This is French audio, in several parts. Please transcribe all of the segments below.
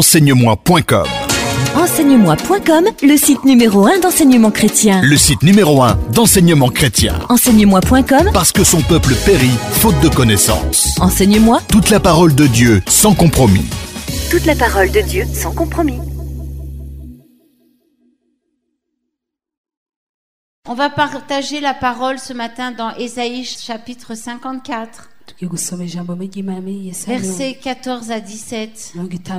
enseigne-moi.com. Enseigne-moi.com, le site numéro 1 d'enseignement chrétien. Le site numéro 1 d'enseignement chrétien. Enseigne-moi.com, Parce que son peuple périt faute de connaissance. Enseigne-moi. Toute la parole de Dieu sans compromis. Toute la parole de Dieu sans compromis. On va partager la parole ce matin dans Ésaïe chapitre 54, versets 14 à 17,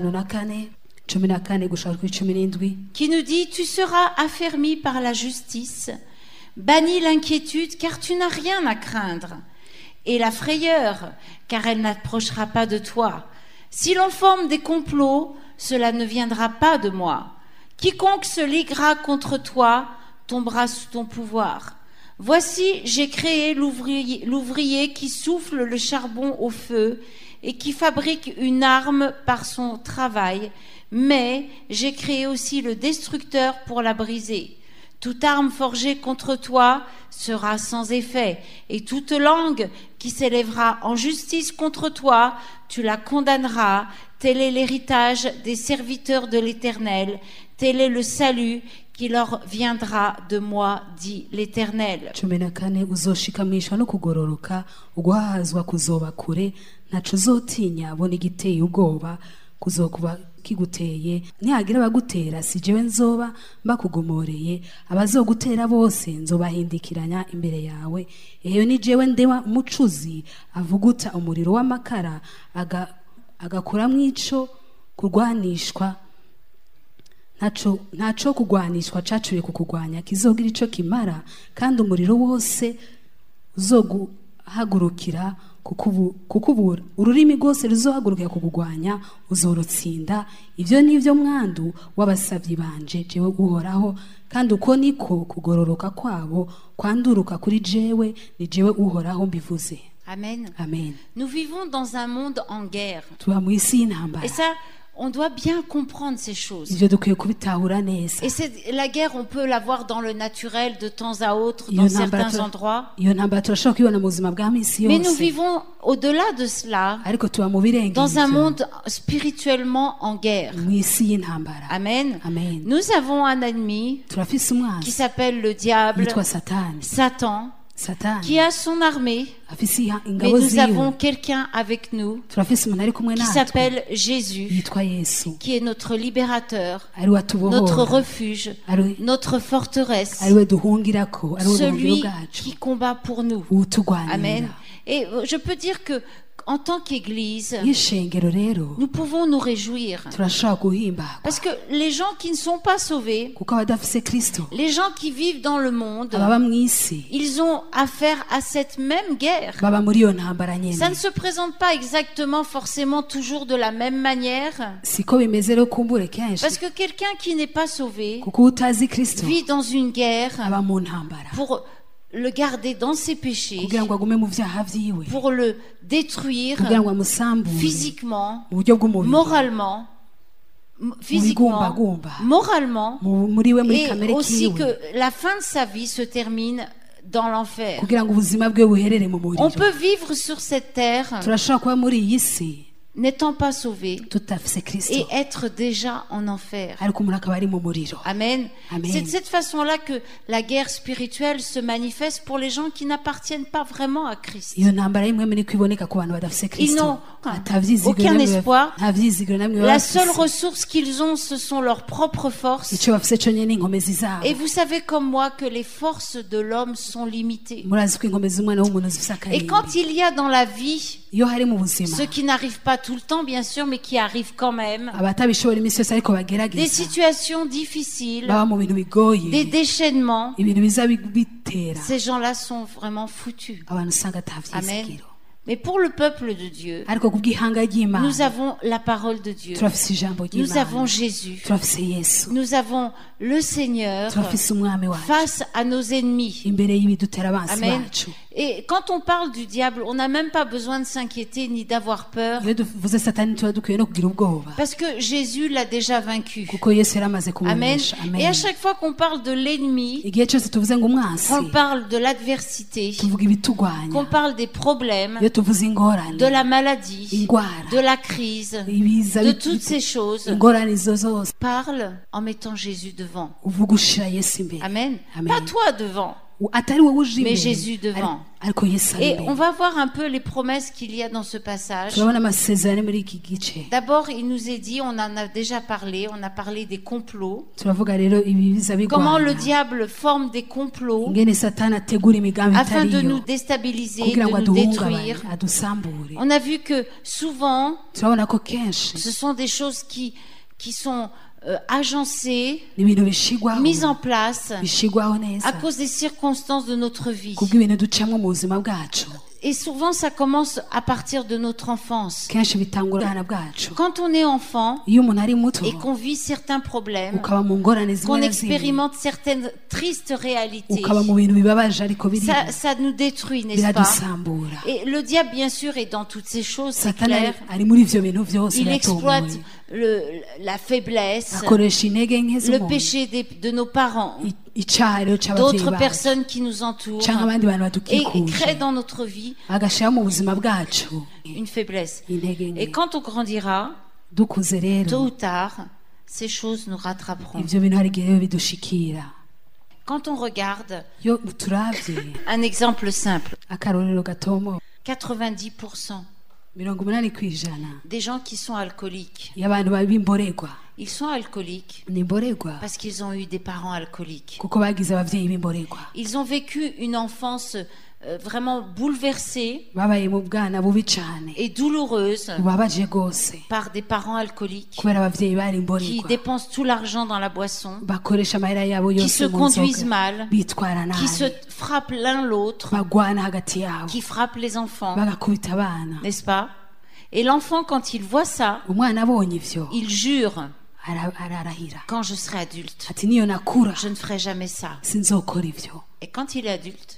qui nous dit « Tu seras affermi par la justice, bannis l'inquiétude car tu n'as rien à craindre, et la frayeur car elle n'approchera pas de toi. Si l'on forme des complots, cela ne viendra pas de moi. Quiconque se liguera contre toi tombera sous ton pouvoir. Voici, j'ai créé l'ouvrier qui souffle le charbon au feu et qui fabrique une arme par son travail, mais j'ai créé aussi le destructeur pour la briser. Toute arme forgée contre toi sera sans effet, et toute langue qui s'élèvera en justice contre toi, tu la condamneras. Tel est l'héritage des serviteurs de l'Éternel, tel est le salut qui leur viendra de moi, dit l'Éternel. kiguteye nihagira abagutera si jewe nzoba mbakugomoreye abazogutera bose nzobahindikiranya imbere yawe eyo ni jewe ndewa umucuzi avuguta umuriro w'amakara agakura mwico kurwanishwa ntaco kugwanishwa cacuye kukugwanya kizogira ico kimara kandi umuriro wose uzoguhagurukira kukubura ururimi rwose ruzohagurukira kukugwanya uzorutsinda. Ivyo nivyo mwandu w'abasavyi banje jewe uhoraho, kandi uko niko kugororoka kwabo kwanduruka kuri jewe, ni jewe uhoraho mbivuze. Amen. Amen. Nous vivons dans un monde en guerre. Et ça, on doit bien comprendre ces choses. Et la guerre, on peut la voir dans le naturel de temps à autre, dans certains endroits. Mais nous vivons au-delà de cela, dans un monde spirituellement en guerre. Amen. Nous avons un ennemi qui s'appelle le diable, Satan, qui a son armée, mais nous avons quelqu'un avec nous qui s'appelle Jésus, qui est notre libérateur, notre refuge, notre forteresse, celui qui combat pour nous. Amen. Et je peux dire que en tant qu'Église, nous pouvons nous réjouir. Parce que les gens qui ne sont pas sauvés, les gens qui vivent dans le monde, ils ont affaire à cette même guerre. Ça ne se présente pas exactement forcément toujours de la même manière. Parce que quelqu'un qui n'est pas sauvé vit dans une guerre pour le garder dans ses péchés, pour le détruire physiquement, moralement, et aussi que la fin de sa vie se termine dans l'enfer. On peut vivre sur cette terre n'étant pas sauvé et être déjà en enfer. Amen. C'est de cette façon-là que la guerre spirituelle se manifeste pour les gens qui n'appartiennent pas vraiment à Christ. Ils n'ont aucun espoir. La seule ressource qu'ils ont, ce sont leurs propres forces. Et vous savez comme moi que les forces de l'homme sont limitées. Et quand il y a dans la vie ceux qui n'arrivent pas tout le temps, bien sûr, mais qui arrivent quand même, des situations difficiles, des déchaînements, ces gens-là sont vraiment foutus. Amen. Mais pour le peuple de Dieu, nous avons la parole de Dieu. Nous avons Jésus. Nous avons le Seigneur face à nos ennemis. Amen. Et quand on parle du diable, on n'a même pas besoin de s'inquiéter ni d'avoir peur. Parce que Jésus l'a déjà vaincu. Amen. Et à chaque fois qu'on parle de l'ennemi, qu'on parle de l'adversité, qu'on parle des problèmes, de la maladie, de la crise, de toutes ces choses, parle en mettant Jésus devant. Amen. Pas toi devant, mais Jésus devant. Et on va voir un peu les promesses qu'il y a dans ce passage. D'abord, il nous est dit, on en a déjà parlé, on a parlé des complots. Comment le diable forme des complots afin de nous déstabiliser, de nous détruire. On a vu que souvent, ce sont des choses qui sont agencées, mises en place à cause des circonstances de notre vie. Et souvent, ça commence à partir de notre enfance. Quand on est enfant et qu'on vit certains problèmes, qu'on expérimente certaines tristes réalités, ça nous détruit, n'est-ce pas? Et le diable, bien sûr, est dans toutes ces choses, c'est clair. Il exploite la faiblesse, le péché de nos parents, d'autres personnes qui nous entourent, et crée dans notre vie une faiblesse. Et quand on grandira, tôt ou tard, ces choses nous rattraperont. Quand on regarde un exemple simple, 90% des gens qui sont alcooliques, ils sont alcooliques parce qu'ils ont eu des parents alcooliques. Ils ont vécu une enfance vraiment bouleversée et douloureuse par des parents alcooliques qui dépensent tout l'argent dans la boisson, qui se conduisent mal, qui se frappent l'un l'autre, qui frappent les enfants, n'est-ce pas? Et l'enfant, quand il voit ça, il jure: quand je serai adulte, je ne ferai jamais ça. Et quand il est adulte,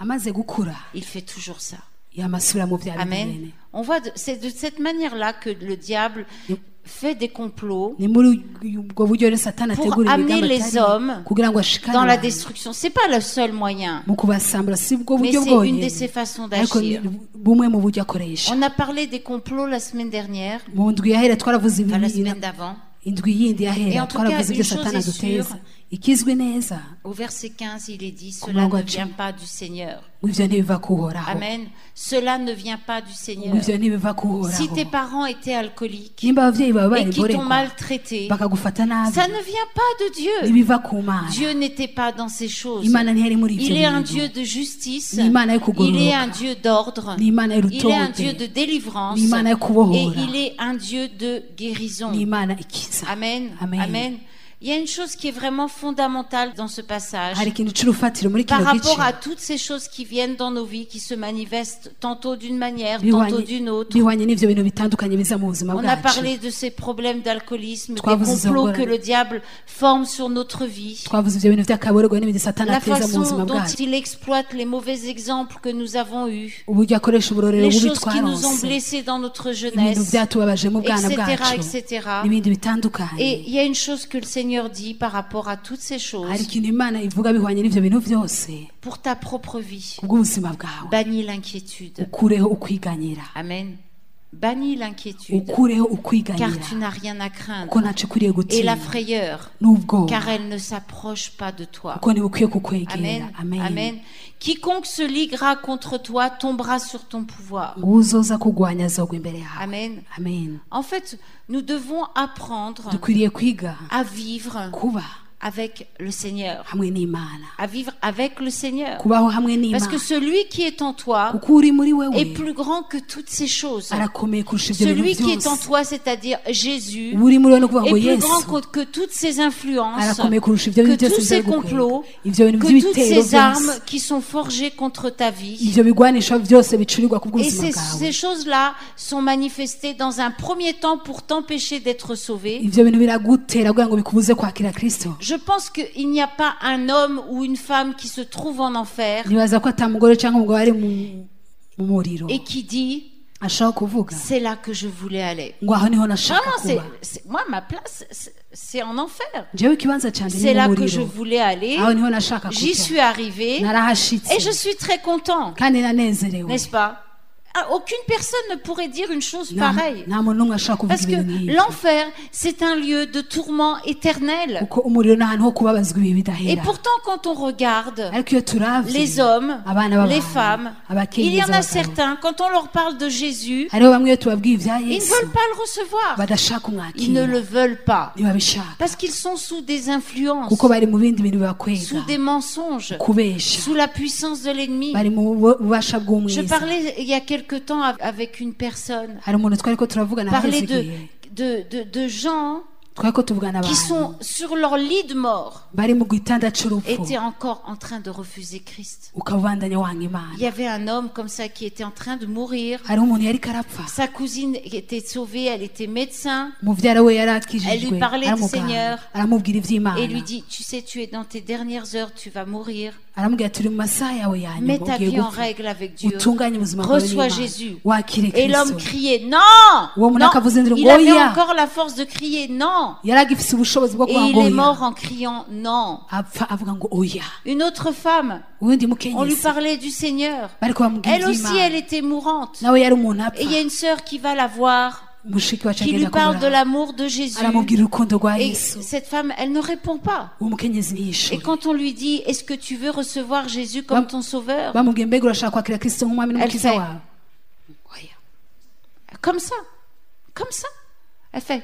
il fait toujours ça. Amen. On voit, c'est de cette manière-là que le diable fait des complots pour amener les hommes dans la destruction. C'est pas le seul moyen, mais c'est une de ses façons d'agir. On a parlé des complots la semaine dernière, la semaine d'avant. Et en tout cas, une chose est sûre, au verset 15, il est dit: cela ne vient pas du Seigneur. Amen. Cela ne vient pas du Seigneur. Si tes parents étaient alcooliques et qui t'ont maltraité, ça ne vient pas de Dieu. Dieu n'était pas dans ces choses. Il est un Dieu de justice. Il est un Dieu d'ordre. Il est un Dieu de délivrance. Et il est un Dieu de guérison. Amen. Amen. Il y a une chose qui est vraiment fondamentale dans ce passage par rapport à toutes ces choses qui viennent dans nos vies, qui se manifestent tantôt d'une manière, tantôt d'une autre. On a parlé de ces problèmes d'alcoolisme, des complots que le diable forme sur notre vie, la façon dont il exploite les mauvais exemples que nous avons eus, les choses qui nous ont blessés dans notre jeunesse, etc. Et il y a une chose que le Seigneur dit par rapport à toutes ces choses: pour ta propre vie, bannis l'inquiétude. Amen. Bannis l'inquiétude, car tu n'as rien à craindre, et la frayeur, car elle ne s'approche pas de toi. Amen. Amen. Quiconque se liguera contre toi tombera sur ton pouvoir. Amen. En fait, nous devons apprendre à vivre avec le Seigneur, à vivre avec le Seigneur, parce que celui qui est en toi est plus grand que toutes ces choses. Celui qui est en toi, c'est-à-dire Jésus, est plus grand que toutes ces influences, que tous ces complots, que toutes ces armes qui sont forgées contre ta vie. Et ces choses-là sont manifestées dans un premier temps pour t'empêcher d'être sauvé. Je pense qu'il n'y a pas un homme ou une femme qui se trouve en enfer et qui dit c'est là que je voulais aller. Vraiment, moi, ma place, c'est en enfer. C'est là que je voulais aller. J'y suis arrivé et je suis très content. N'est-ce pas? Aucune personne ne pourrait dire une chose pareille. Parce que l'enfer, c'est un lieu de tourment éternel. Et pourtant, quand on regarde les hommes, les femmes, il y en a certains, quand on leur parle de Jésus, ils ne veulent pas le recevoir. Ils ne le veulent pas. Parce qu'ils sont sous des influences, sous des mensonges, sous la puissance de l'ennemi. Je parlais il y a quelque temps avec une personne, parler de gens qui sont sur leur lit de mort, étaient encore en train de refuser Christ. Il y avait un homme comme ça qui était en train de mourir. Sa cousine était sauvée, elle était médecin. Elle lui parlait du Seigneur et lui dit, tu sais, tu es dans tes dernières heures, tu vas mourir. Mets ta vie en règle avec Dieu. Reçois Jésus. Et l'homme criait non, non. Il avait encore la force de crier non. Et il est mort en criant non. Une autre femme, on lui parlait du Seigneur. Elle aussi, elle était mourante. Et il y a une sœur qui va la voir, qui lui parle de l'amour de Jésus. Et cette femme, elle ne répond pas. Et quand on lui dit, est-ce que tu veux recevoir Jésus comme ton sauveur? Elle fait comme ça, comme ça. Elle fait.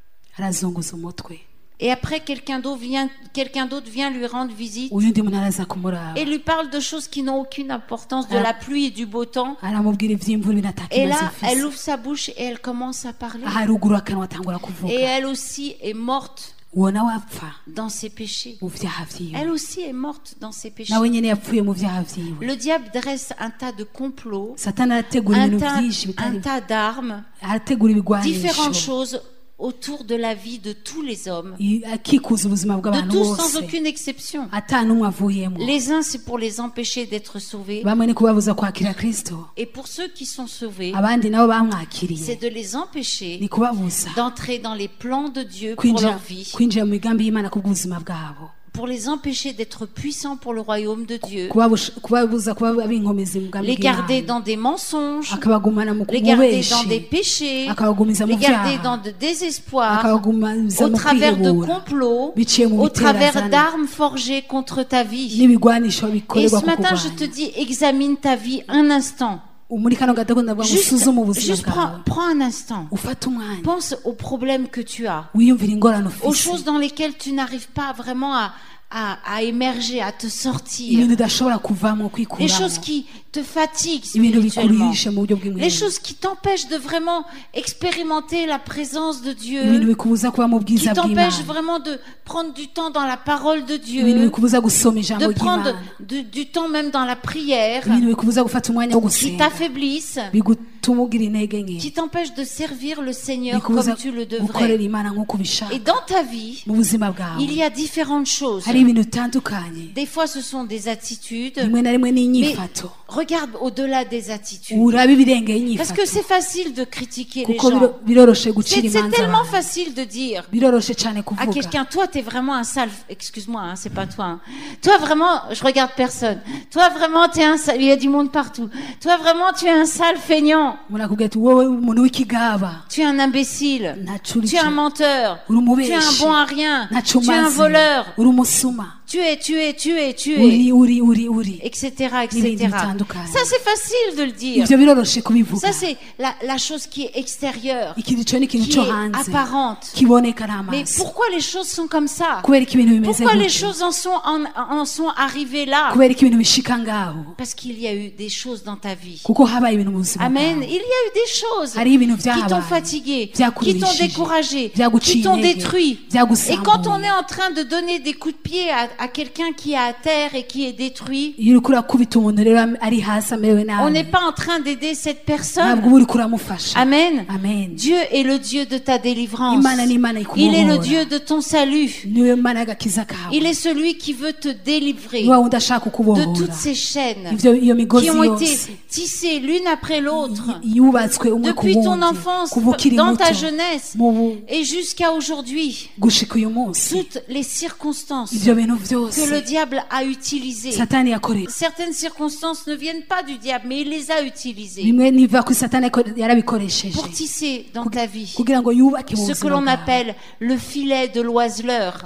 Et après, quelqu'un d'autre vient lui rendre visite et lui parle de choses qui n'ont aucune importance, de la pluie et du beau temps. Et là, elle ouvre sa bouche et elle commence à parler. Et elle aussi est morte dans ses péchés. Elle aussi est morte dans ses péchés. Le diable dresse un tas de complots, un tas d'armes, différentes choses autour de la vie de tous les hommes, de tous sans aucune exception. Les uns, c'est pour les empêcher d'être sauvés, et pour ceux qui sont sauvés, c'est de les empêcher d'entrer dans les plans de Dieu pour leur vie, pour les empêcher d'être puissants pour le royaume de Dieu, les garder dans des mensonges, les garder dans des péchés, les garder dans de désespoir, au travers de complots, au travers d'armes forgées contre ta vie. Et ce matin, je te dis, examine ta vie un instant. Juste prends un instant. Pense aux problèmes que tu as, aux choses dans lesquelles tu n'arrives pas vraiment à émerger, à te sortir, les choses qui te fatiguent spirituellement, les choses qui t'empêchent de vraiment expérimenter la présence de Dieu, qui t'empêchent vraiment de prendre du temps dans la parole de Dieu, de prendre du temps même dans la prière, qui t'affaiblissent, qui t'empêchent de servir le Seigneur comme tu le devrais. Et dans ta vie, il y a différentes choses. Des fois, ce sont des attitudes, mais regarde au-delà des attitudes. Parce que c'est facile de critiquer les gens. C'est tellement facile de dire à quelqu'un, toi, t'es vraiment un sale... Excuse-moi, hein, c'est pas toi. Hein. Toi, vraiment, je regarde personne. Toi, vraiment, t'es un sale... Il y a du monde partout. Toi, vraiment, tu es un sale feignant. Tu es un imbécile. Tu es un menteur. Tu es un bon à rien. Tu es un voleur. Tu es, etc., etc. Ça, c'est facile de le dire. Ça, c'est la chose qui est extérieure, qui est apparente. Mais pourquoi les choses sont comme ça? Pourquoi les choses en sont arrivées là? Parce qu'il y a eu des choses dans ta vie. Amen. Amen. Il y a eu des choses qui t'ont fatigué, qui t'ont découragé, qui t'ont détruit. Et quand on est en train de donner des coups de pied à quelqu'un qui est à terre et qui est détruit, on n'est pas en train d'aider cette personne. Amen. Dieu est le Dieu de ta délivrance. Il est le Dieu de ton salut. Il est celui qui veut te délivrer de toutes ces chaînes qui ont été tissées l'une après l'autre depuis ton enfance, dans ta jeunesse et jusqu'à aujourd'hui. Toutes les circonstances que le diable a utilisées. Certaines circonstances ne viennent pas du diable, mais il les a utilisées pour tisser dans ta vie ce que l'on appelle le filet de l'oiseleur.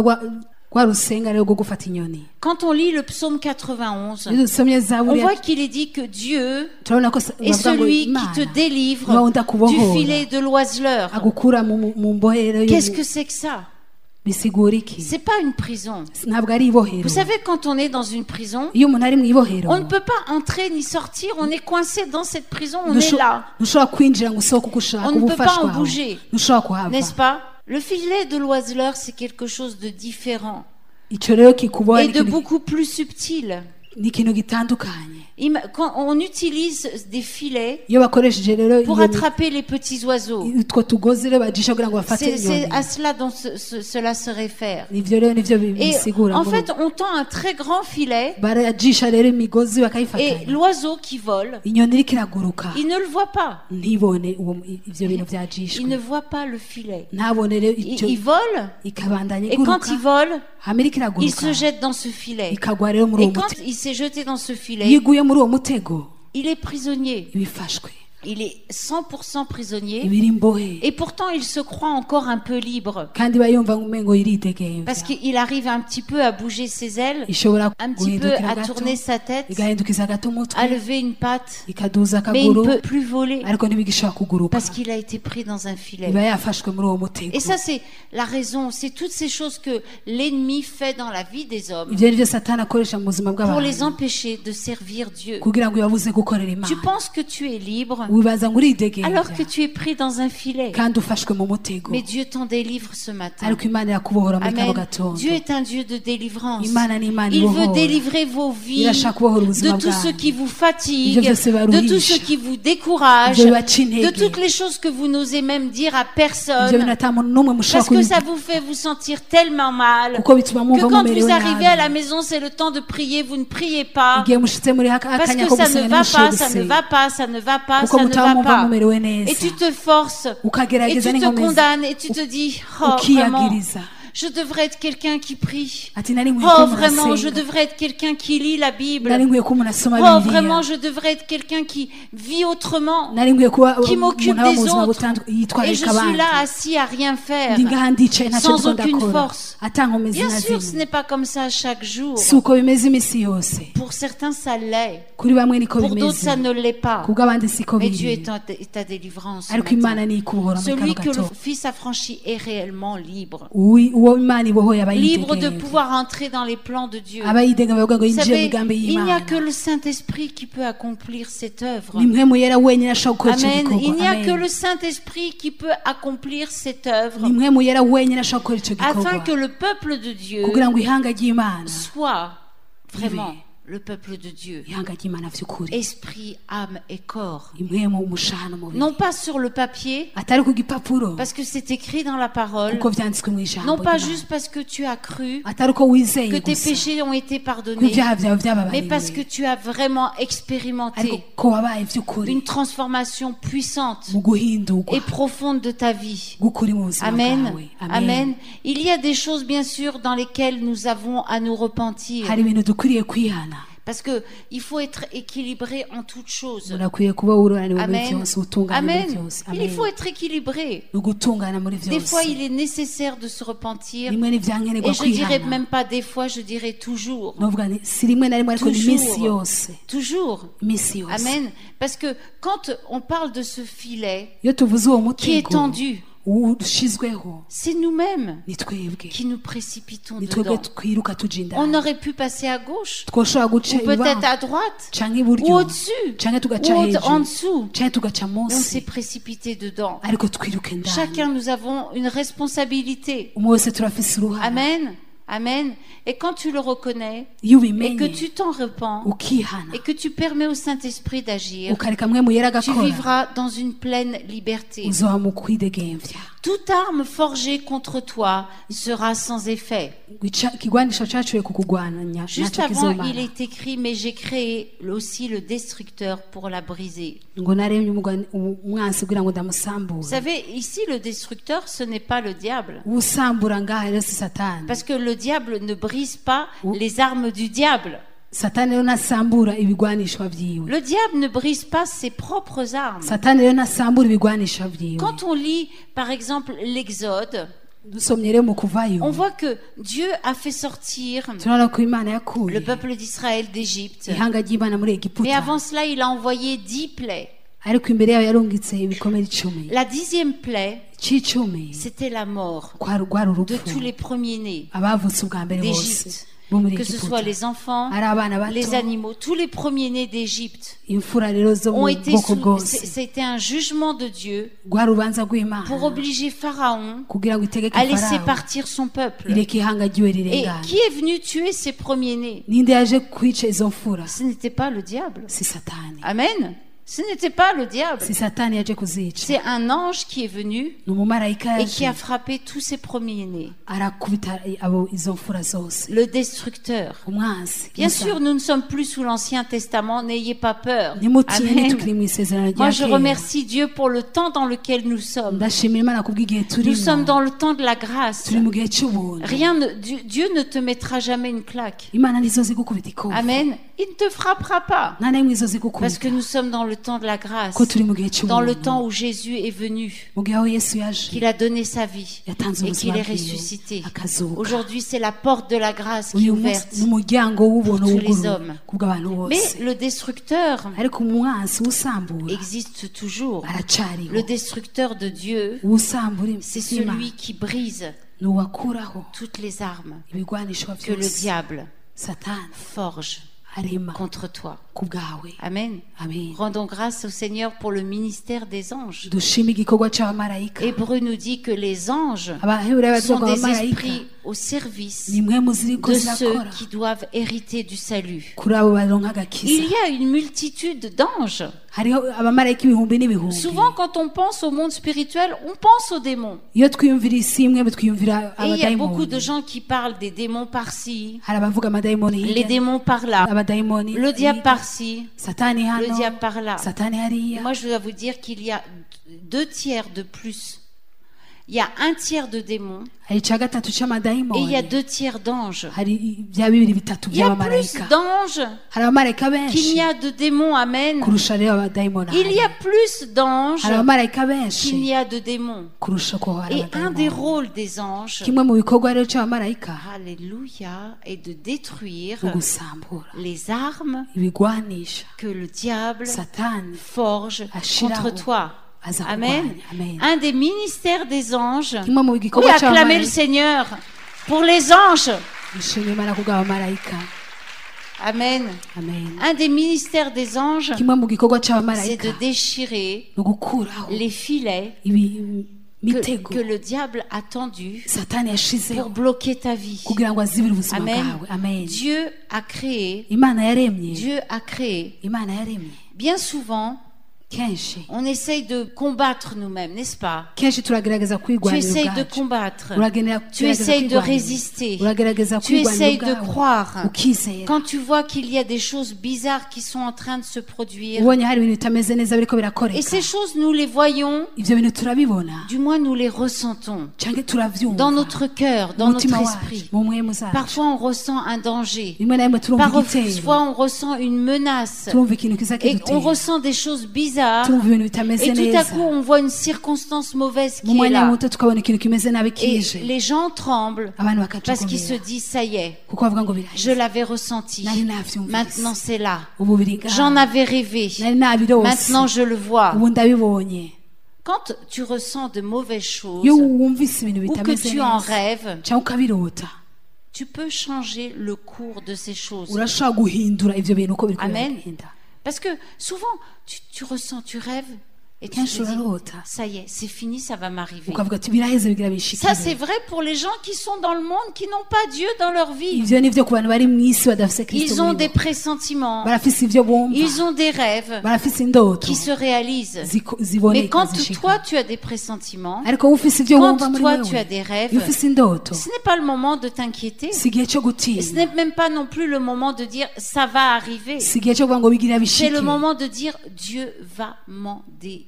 Quand on lit le psaume 91, on voit qu'il est dit que Dieu est celui qui te délivre du filet de l'oiseleur. Qu'est-ce que c'est que ça? C'est pas une prison. Vous savez, quand on est dans une prison, on ne peut pas entrer ni sortir, on est coincé dans cette prison, on est là. On ne peut pas en bouger, n'est-ce pas? Le filet de l'oiseleur, c'est quelque chose de différent et de beaucoup plus subtil. Quand on utilise des filets pour attraper les petits oiseaux, c'est à cela dont cela se réfère. Et en fait, on tend un très grand filet et l'oiseau qui vole, il ne le voit pas. Il ne voit pas le filet. Il vole et quand il vole, il se jette dans ce filet. Et quand il s'est jeté dans ce filet, il est prisonnier. Il est 100% prisonnier et pourtant il se croit encore un peu libre parce qu'il arrive un petit peu à bouger ses ailes, un petit peu à tourner sa tête, à lever une patte, mais il ne peut plus voler parce qu'il a été pris dans un filet. Et ça, c'est la raison, c'est toutes ces choses que l'ennemi fait dans la vie des hommes pour les empêcher de servir Dieu. Tu penses que tu es libre alors que tu es pris dans un filet. Mais Dieu t'en délivre ce matin. Amen. Dieu est un Dieu de délivrance. Il veut délivrer vos vies de tout ce qui vous fatigue, de tout ce qui vous décourage, de toutes les choses que vous n'osez même dire à personne parce que ça vous fait vous sentir tellement mal que quand vous arrivez à la maison, c'est le temps de prier, vous ne priez pas parce que ça ne va pas, ça ne va pas, ça ne va pas, ça ne va pas. Et tu te forces et tu te condamnes et tu te dis, oh vraiment, je devrais être quelqu'un qui prie. Oh vraiment, je devrais être quelqu'un qui lit la Bible. Oh vraiment, je devrais être quelqu'un qui vit autrement, qui m'occupe des autres. Et je suis là assis à rien faire, sans aucune force. Bien sûr, ce n'est pas comme ça chaque jour. Pour certains, ça l'est. Pour d'autres, ça ne l'est pas. Mais Dieu est ta délivrance. Celui que le Fils a franchi est réellement libre. Libre de pouvoir entrer dans les plans de Dieu. Vous savez, il n'y a que le Saint-Esprit qui peut accomplir cette œuvre. Amen. Il n'y a que le Saint-Esprit qui peut accomplir cette œuvre afin que le peuple de Dieu soit vraiment le peuple de Dieu, esprit, âme et corps, non pas sur le papier parce que c'est écrit dans la parole, non pas juste parce que tu as cru que tes péchés ont été pardonnés, mais parce que tu as vraiment expérimenté une transformation puissante et profonde de ta vie. Amen. Amen. Il y a des choses bien sûr dans lesquelles nous avons à nous repentir. Parce que il faut être équilibré en toutes choses. Amen. Amen. Il faut être équilibré. Des fois, il est nécessaire de se repentir. Et je dirais même pas des fois, je dirais toujours. Toujours. Amen. Parce que quand on parle de ce filet qui est tendu, c'est nous-mêmes qui nous précipitons dedans. On aurait pu passer à gauche, ou peut-être à droite, ou au-dessus, ou en dessous. On s'est précipité dedans. Chacun, nous avons une responsabilité. Amen. Amen. Et quand tu le reconnais, et que tu t'en repens, et que tu permets au Saint-Esprit d'agir, tu vivras dans une pleine liberté. Toute arme forgée contre toi sera sans effet. Juste avant, il est écrit, mais j'ai créé aussi le destructeur pour la briser. Vous savez, ici, le destructeur, ce n'est pas le diable. Parce que le diable ne brise pas les armes du diable. Le diable ne brise pas ses propres armes. Quand on lit, par exemple, l'Exode, on voit que Dieu a fait sortir le peuple d'Israël d'Égypte. Mais avant cela, il a envoyé 10 plaies. La 10e plaie, c'était la mort de tous les premiers-nés d'Égypte. Que ce soit les enfants, les animaux, tous les premiers-nés d'Égypte ont été c'était un jugement de Dieu pour obliger Pharaon à laisser partir son peuple. Et qui est venu tuer ses premiers-nés? Ce n'était pas le diable. Amen. Ce n'était pas le diable. C'est un ange qui est venu et qui a frappé tous ses premiers-nés. Le destructeur. Bien sûr, nous ne sommes plus sous l'Ancien Testament, n'ayez pas peur. Amen. Moi, je remercie Dieu pour le temps dans lequel nous sommes. Nous sommes dans le temps de la grâce. Dieu ne te mettra jamais une claque. Amen. Il ne te frappera pas. Parce que nous sommes dans le temps de la grâce. Dans le temps où Jésus est venu. Qu'il a donné sa vie. Et qu'il est ressuscité. Aujourd'hui, c'est la porte de la grâce qui est ouverte pour tous les hommes. Mais le destructeur existe toujours. Le destructeur de Dieu, c'est celui qui brise toutes les armes que le diable forge contre toi. Amen. Rendons grâce au Seigneur pour le ministère des anges. Hébreu nous dit que les anges sont des esprits au service de ceux qui doivent hériter du salut. Il y a une multitude d'anges. Souvent, quand on pense au monde spirituel, on pense aux démons. Et il y a beaucoup de gens qui parlent des démons par-ci, les démons par-là, le diable par-ci, le diable par-là. Moi, je dois vous dire qu'il y a 2 tiers de plus. Il y a 1 tiers de démons et il y a 2 tiers d'anges. Il y a plus d'anges qu'il n'y a de démons. Amen. Il y a plus d'anges qu'il n'y a de démons. Et un des rôles des anges, alléluia, est de détruire les armes que le diable forge contre toi. Amen. Un des ministères des anges. Oui, acclamez le Seigneur pour les anges. Amen. Un des ministères des anges, c'est de déchirer les filets que le diable a tendus pour bloquer ta vie. Amen. Dieu a créé. Bien souvent, on essaye de combattre nous-mêmes, n'est-ce pas? Tu essayes de combattre, tu essayes de résister, tu essayes de croire. Quand tu vois qu'il y a des choses bizarres qui sont en train de se produire, et ces choses nous les voyons, du moins nous les ressentons dans notre cœur, dans notre esprit. Parfois on ressent un danger, parfois on ressent une menace, et on ressent des choses bizarres. Et tout à coup on voit une circonstance mauvaise qui est là et les gens tremblent parce qu'ils se disent ça y est, je l'avais ressenti, maintenant c'est là, j'en avais rêvé, maintenant je le vois. quand tu ressens de mauvaises choses ou que tu en rêves, tu peux changer le cours de ces choses. Amen. Parce que souvent, tu ressens, tu rêves et tu te dis, ça y est, c'est fini, ça va m'arriver. Ça, c'est vrai pour les gens qui sont dans le monde, qui n'ont pas Dieu dans leur vie. Ils ont des pressentiments, ils ont des rêves qui se réalisent. Mais quand toi, tu as des pressentiments, quand toi, tu as des rêves, ce n'est pas le moment de t'inquiéter. Et ce n'est même pas non plus le moment de dire, ça va arriver. C'est le moment de dire, Dieu va m'en délivrer.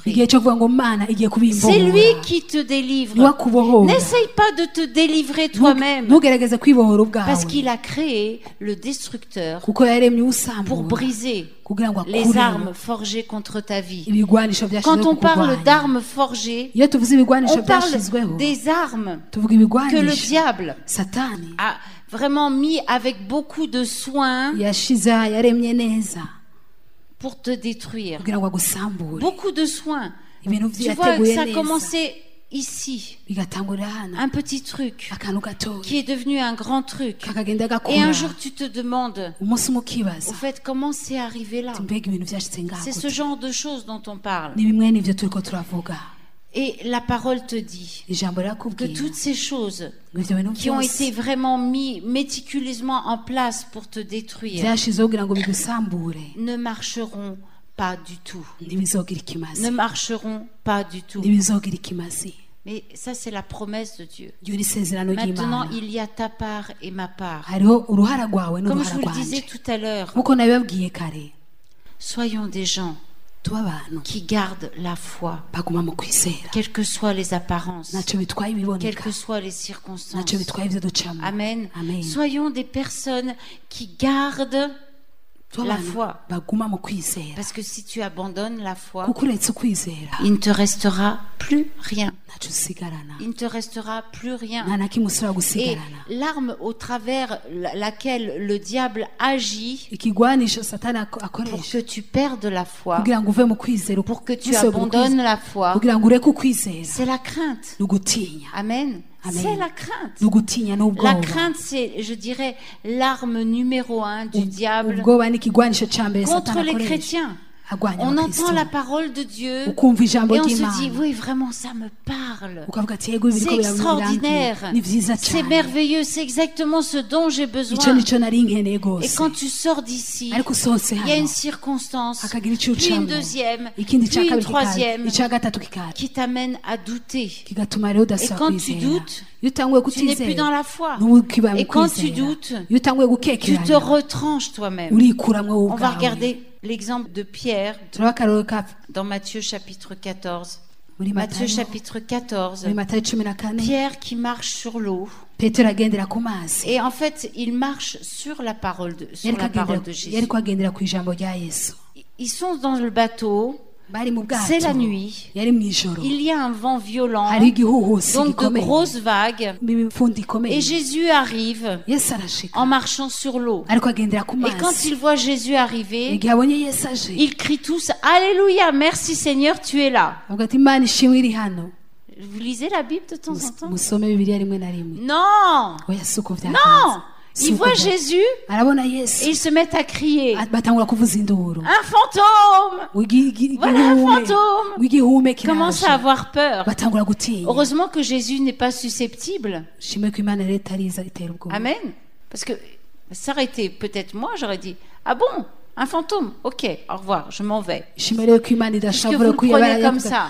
C'est lui qui te délivre. N'essaye pas de te délivrer toi-même, parce qu'il a créé le destructeur pour briser les armes forgées contre ta vie. Quand on parle d'armes forgées, on parle des armes que le diable a vraiment mis avec beaucoup de soin pour te détruire. Beaucoup de soins. Tu vois, ça a commencé ici. Un petit truc qui est devenu un grand truc. Et un jour, tu te demandes, au fait, comment c'est arrivé là? C'est ce genre de choses dont on parle. Et la parole te dit que toutes ces choses qui ont été vraiment mises méticuleusement en place pour te détruire ne marcheront pas du tout. Ne marcheront pas du tout. Mais ça, c'est la promesse de Dieu. Maintenant, il y a ta part et ma part. Comme je vous le disais tout à l'heure, soyons des gens qui gardent la foi, quelles que soient les apparences, quelles que soient les circonstances. Amen. Soyons des personnes qui gardent la foi. Parce que si tu abandonnes la foi, il ne te restera plus rien. Il ne te restera plus rien. Et l'arme au travers laquelle le diable agit pour que tu perdes la foi, pour que tu abandonnes la foi, c'est la crainte. Amen. C'est la crainte. La crainte, c'est, je dirais, l'arme numéro 1 du diable contre les chrétiens. On entend la parole de Dieu et on se dit, oui, vraiment, ça me parle. C'est extraordinaire, c'est merveilleux, c'est exactement ce dont j'ai besoin. Et quand tu sors d'ici, il y a une circonstance, puis une deuxième, puis une troisième qui t'amène à douter. Et quand tu doutes, tu n'es plus dans la foi. Et quand tu doutes, tu te retranches toi-même. On va regarder l'exemple de Pierre dans Matthieu chapitre 14. Matthieu chapitre 14. Pierre qui marche sur l'eau. Et en fait, il marche sur la parole de Jésus. Ils sont dans le bateau. C'est la nuit. Il y a un vent violent, donc de grosses vagues. Et Jésus arrive en marchant sur l'eau. Et quand il voit Jésus arriver, ils crient tous « Alléluia, merci Seigneur, tu es là ». Vous lisez la Bible de temps en temps? Non! Non! Ils voient Jésus et ils se mettent à crier. Un fantôme! Voilà un fantôme! Ils commencent à avoir peur. Heureusement que Jésus n'est pas susceptible. Amen. Parce que ça aurait été peut-être moi, j'aurais dit, ah bon? Un fantôme, ok, au revoir, je m'en vais. Parce que vous le prenez comme ça.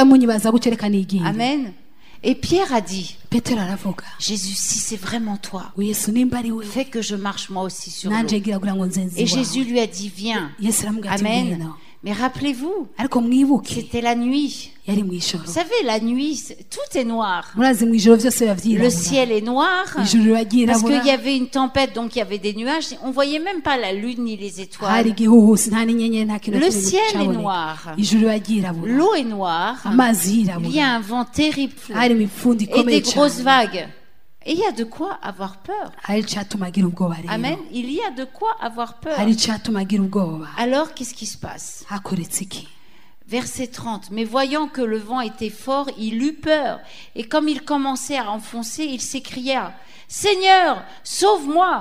Amen. Et Pierre a dit, Jésus, si c'est vraiment toi, fais que je marche moi aussi sur l'eau. Et Jésus lui a dit, viens. Amen. Mais rappelez-vous, c'était la nuit. Vous savez, la nuit, tout est noir. Le ciel est noir parce qu'il y avait une tempête, donc il y avait des nuages. On voyait même pas la lune ni les étoiles. Le ciel est noir. L'eau est noire. Il y a un vent terrible et des grosses vagues. Et il y a de quoi avoir peur. Amen. Il y a de quoi avoir peur. Alors, qu'est-ce qui se passe? Verset 30. Mais voyant que le vent était fort, il eut peur. Et comme il commençait à enfoncer, il s'écria, « Seigneur, sauve-moi !»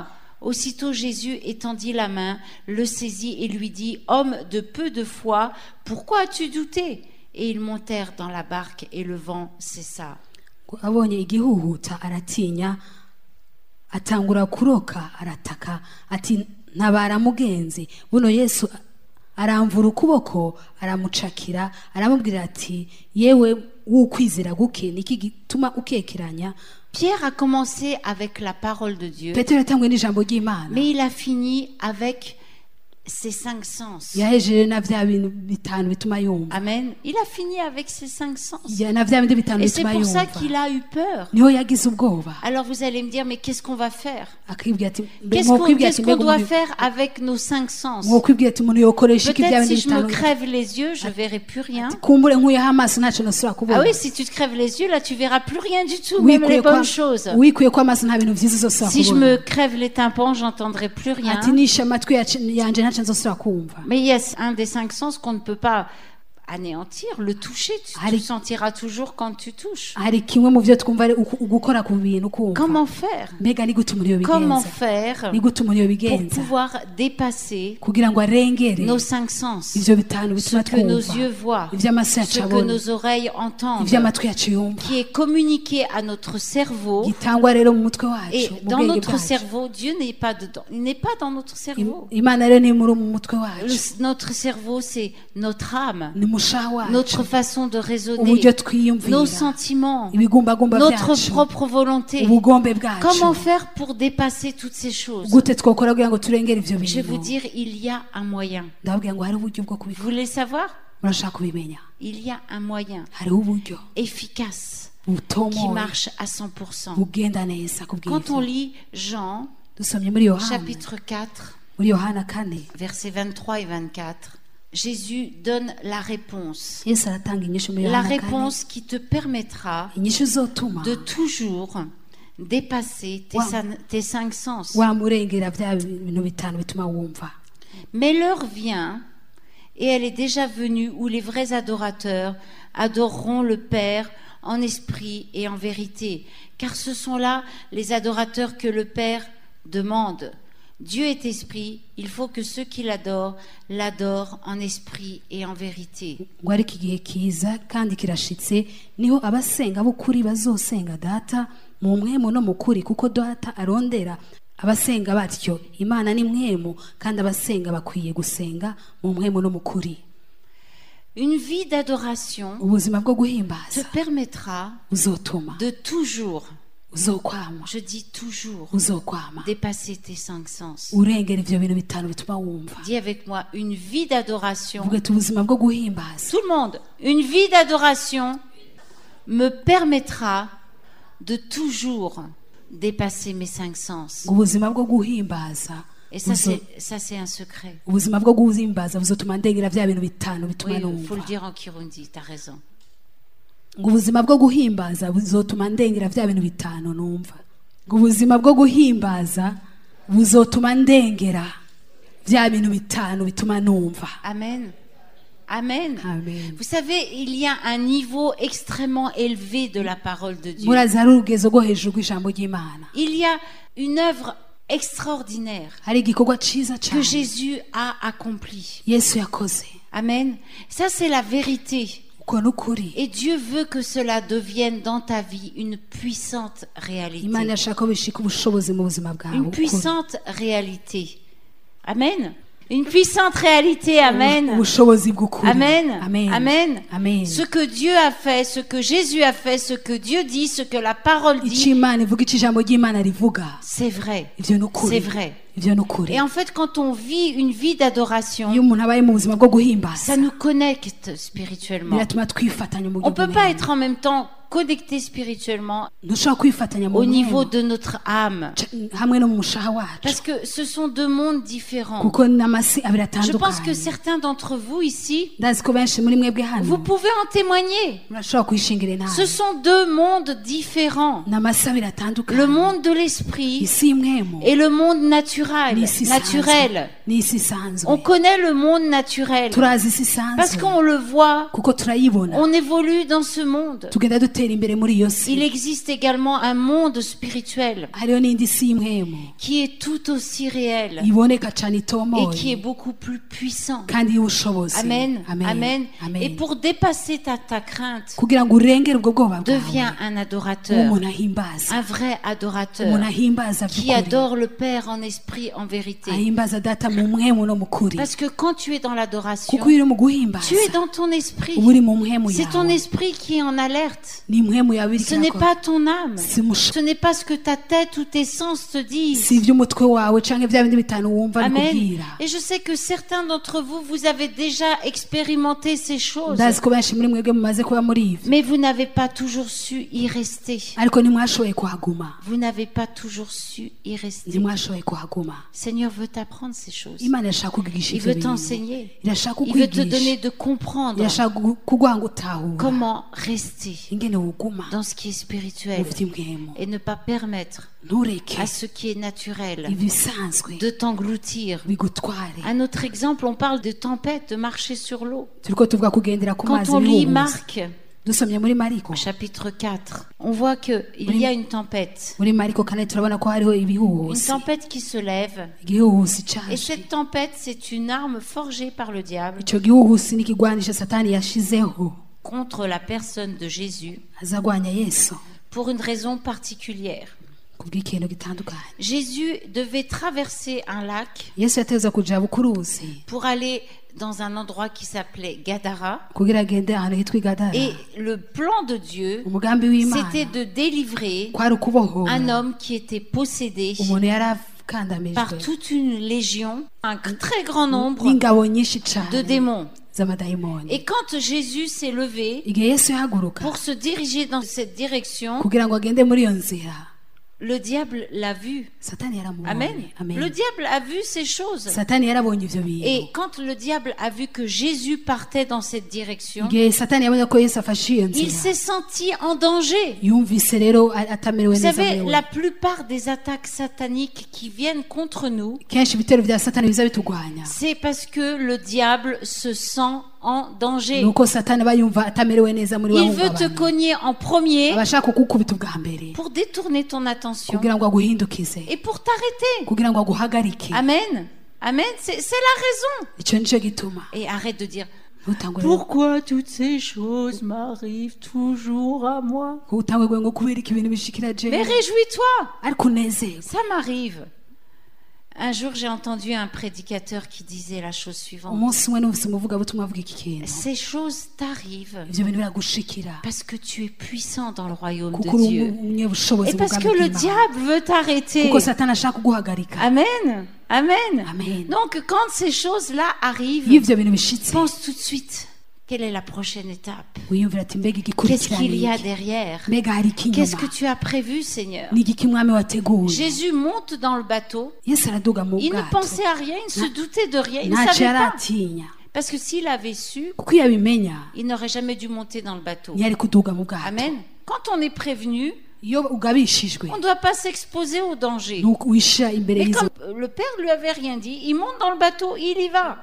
Aussitôt Jésus étendit la main, le saisit et lui dit, « Homme de peu de foi, pourquoi as-tu douté ?» Et ils montèrent dans la barque et le vent cessa. Abonye igihuhuta aratinya atangura kuroka arataka ati ntabara mugenzi buno Yesu aramvura ukuboko aramucakira aramubwira ati yewe wukwizera guke niki gituma ukekeranya. Pierre a commencé avec la parole de Dieu, Petero yatangwe n'ijambo ry'Imana, mais il a fini avec ses 5 sens. yahejeje na vya bintu bitanu bituma yumva. Amen. Il a fini avec ses 5 sens. Na vya bintu bitanu Et c'est bituma pour ça yumva. qu'il a eu peur. Niho yagize ubwoba. Alors vous allez me dire, mais qu'est-ce qu'on va faire? Akibwira ati Qu'est-ce qu'on doit faire avec nos 5 sens? Mwokwibwira ati umuntu yokoresha iki vya Peut-être bintu si je me bitanu. crève les yeux, je verrai plus rien. Kumbure nkuyeho amaso ntacyo nasubira kubona. Ah oui, si tu te crèves les yeux, là, tu verras plus rien du tout, même les bonnes choses. wikuye ko amaso nta bintu vyiza uzosubira Si je kubona. me crève les tympans, j'entendrai plus rien. Ati nishe amatwi yanje ntacyo nzosubira kumva. Mais il y a un des 5 sens qu'on ne peut pas anéantir, le toucher. Tu sentiras toujours quand tu touches. Hari kimwe mu vyo twumva ari ugukora ku bintu kumva. Comment faire? Mbega ni gute umuntu yobigenza? Comment faire Ni gute umuntu pour yobigenza? pouvoir dépasser Kugira ngo arengere nos 5 sens? ivyo bitanu Ce bituma que nos twumva. yeux voient, Ivyo amaso ce yacu que abona. nos oreilles entendent, Ivyo amatwi yacu yumva. qui est communiqué à notre cerveau. Gitangwa rero mu mutwe wacu. Et mu dans bwenge notre bwacu. cerveau, Dieu n'est pas dedans. Il n'est pas dans notre cerveau. Imana rero ni muri mu mutwe wacu. Notre cerveau, c'est notre âme, Ni mushaha wacu. notre façon de raisonner, Uburyo twiyumvira. nos sentiments, Ibigumbagumba notre vyacu. propre volonté. Ubugombe bwacu. Comment faire pour dépasser toutes ces choses? Gute twokora kugira ngo turengere ivyo Je vais vous bintu? dire, il y a un moyen. Ndababwira ngo hari uburyo bwo Vous kubikora. voulez le savoir? Murashaka kubimenya? Il y a un moyen Hariho uburyo efficace qui butomoye marche à 100%. bugenda neza Quand on kubw'ivyo. lit Jean, Dusomye muri Yohana, chapitre 4, muri Yohana 4, versets 23 et 24, Jésus donne la réponse. Yesu aratanga inyishu muri La Yohana 4, réponse qui te permettra inyishu zotuma de toujours dépasser tes 5 sens. wamurengera vya bintu bitanu bituma wumva. Mais l'heure vient, et elle est déjà venue, où les vrais adorateurs adoreront le Père en esprit et en vérité. Car ce sont là les adorateurs que le Père demande. Dieu est esprit, il faut que ceux qui l'adorent en esprit et en vérité. Ngo ariko igihe kiza kandi kirashitse niho abasenga b'ukuri bazosenga data mu mwemu no mu kuri kuko data arondera abasenga batyo. Imana ni mwemu kandi abasenga bakwiye gusenga mu mwemu no mu kuri. Une vie d'adoration Ubuzima bwo te guhimbaza permettra uzotuma de toujours, uzokwama je dis toujours, uzokwama dépasser tes 5 sens. urengera ivyo bintu bitanu bituma wumva. Dis avec moi, une vie d'adoration. Vuga ati ubuzima bwo guhimbaza. Tout le monde, une vie d'adoration me permettra de toujours dépasser mes 5 sens. Ubuzima bwo guhimbaza. Et ça c'est un secret. Ubuzima bwo guhimbaza buzotuma ndengera vya bintu bitanu bituma Oui, numva. faut le dire en Kirundi, t'as raison. Ubuzima bwo guhimbaza buzotuma ndengera vya bintu bitanu numva. Ubuzima bwo guhimbaza buzotuma ndengera vya bintu bitanu bituma numva. Amen. Amen. Amen. Vous savez, il y a un niveau extrêmement élevé de la parole de Dieu. Murazi hari urugezo rwo hejuru rw'ijambo ry'Imana. Il y a une œuvre extraordinaire Hari igikorwa ciza que cyane Jésus a accompli. Yesu yakoze. Amen. Ça, c'est la vérité. Uko n'ukuri. Et Dieu veut que cela devienne dans ta vie une puissante réalité. Imana yashaka ko bishika ubushobozi mu buzima bwawe. Une puissante réalité. Amen. Une puissante réalité. Amen. Ubushobozi bw'ukuri. Amen. Amen. Amen. Amen. Ce que Dieu a fait, ce que Jésus a fait, ce que Dieu dit, ce que la parole Ico dit, Imana ivuga, ico ijambo ry'Imana rivuga. c'est vrai. Ivyo n'ukuri. C'est vrai. Ivyo n'ukuri. Et en fait, quand on vit une vie d'adoration, Iyo umuntu abaye mu buzima bwo guhimbaza, ça nous connecte spirituellement. biratuma twifatanya mu On ne peut pas être en même temps connecter spirituellement au niveau de notre âme. Parce que ce sont deux mondes différents. Je pense que certains d'entre vous ici, vous pouvez en témoigner. Ce sont deux mondes différents. Le monde de l'esprit et le monde naturel. On connaît le monde naturel parce qu'on le voit. On évolue dans ce monde. Il existe également un monde spirituel qui est tout aussi réel et qui est beaucoup plus puissant. Amen. Amen. Et pour dépasser ta crainte, deviens un adorateur, un vrai adorateur qui adore le Père en esprit, en vérité. Parce que quand tu es dans l'adoration, tu es dans ton esprit. C'est ton esprit qui est en alerte. Ce n'est pas ton âme. Ce n'est pas ce que ta tête ou tes sens te disent. Amen. Et je sais que certains d'entre vous, vous avez déjà expérimenté ces choses. Mais vous n'avez pas toujours su y rester. Vous n'avez pas toujours su y rester. Seigneur veut t'apprendre ces choses. Il veut t'enseigner. Il veut te donner de comprendre comment rester dans ce qui est spirituel et ne pas permettre à ce qui est naturel de t'engloutir. Un autre exemple, on parle de tempête, de marcher sur l'eau. Quand on lit Marc, chapitre 4, on voit qu'il y a une tempête. Une tempête qui se lève. Et cette tempête, c'est une arme forgée par le diable contre la personne de Jésus pour une raison particulière. Jésus devait traverser un lac pour aller dans un endroit qui s'appelait Gadara. Et le plan de Dieu, c'était de délivrer un homme qui était possédé par toute une légion, un très grand nombre de démons. Et quand Jésus s'est levé pour se diriger dans cette direction, le diable l'a vu. Amen. Le diable a vu ces choses. Et quand le diable a vu que Jésus partait dans cette direction, il s'est senti en danger. Vous savez, la plupart des attaques sataniques qui viennent contre nous, c'est parce que le diable se sent en danger. Il veut te cogner en premier pour détourner ton attention et pour t'arrêter. Amen. Amen. C'est la raison. Et arrête de dire: pourquoi toutes ces choses m'arrivent toujours à moi? Mais réjouis-toi. Ça m'arrive. Un jour, j'ai entendu un prédicateur qui disait la chose suivante: ces choses t'arrivent parce que tu es puissant dans le royaume de Dieu et parce que le diable veut t'arrêter. Amen. Amen. Donc, quand ces choses-là arrivent, pense tout de suite: quelle est la prochaine étape? Qu'est-ce qu'il y a derrière? Qu'est-ce que tu as prévu, Seigneur? Jésus monte dans le bateau. Il ne pensait à rien, il ne se doutait de rien, il ne savait pas. Parce que s'il avait su, il n'aurait jamais dû monter dans le bateau. Amen. Quand on est prévenu, on ne doit pas s'exposer au danger. Et comme le Père ne lui avait rien dit, il monte dans le bateau, il y va.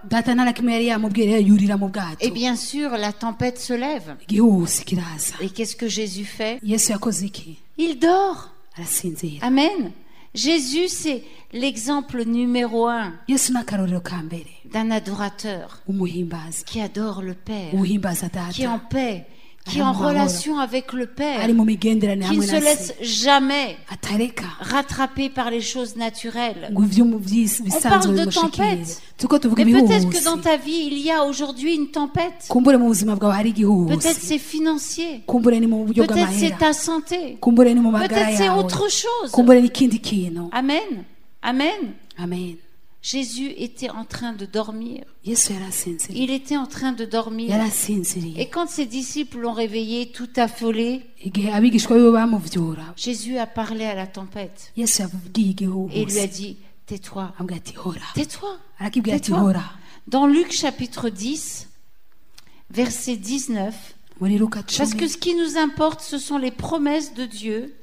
Et bien sûr, la tempête se lève. Et qu'est-ce que Jésus fait? Il dort. Amen. Jésus, c'est l'exemple numéro 1 d'un adorateur qui adore le Père, qui est en paix, qui est en relation avec le Père, qui ne se laisse jamais rattraper par les choses naturelles. On parle de tempête. Mais peut-être que dans ta vie, il y a aujourd'hui une tempête. Peut-être c'est financier. Peut-être c'est ta santé. Peut-être c'est autre chose. Amen. Amen. Jésus était en train de dormir. Il était en train de dormir. Et quand ses disciples l'ont réveillé, tout affolé, Jésus a parlé à la tempête. Et il lui a dit, tais-toi. Tais-toi. Tais-toi. Dans Luc chapitre 10, verset 19, parce que ce qui nous importe, ce sont les promesses de Dieu.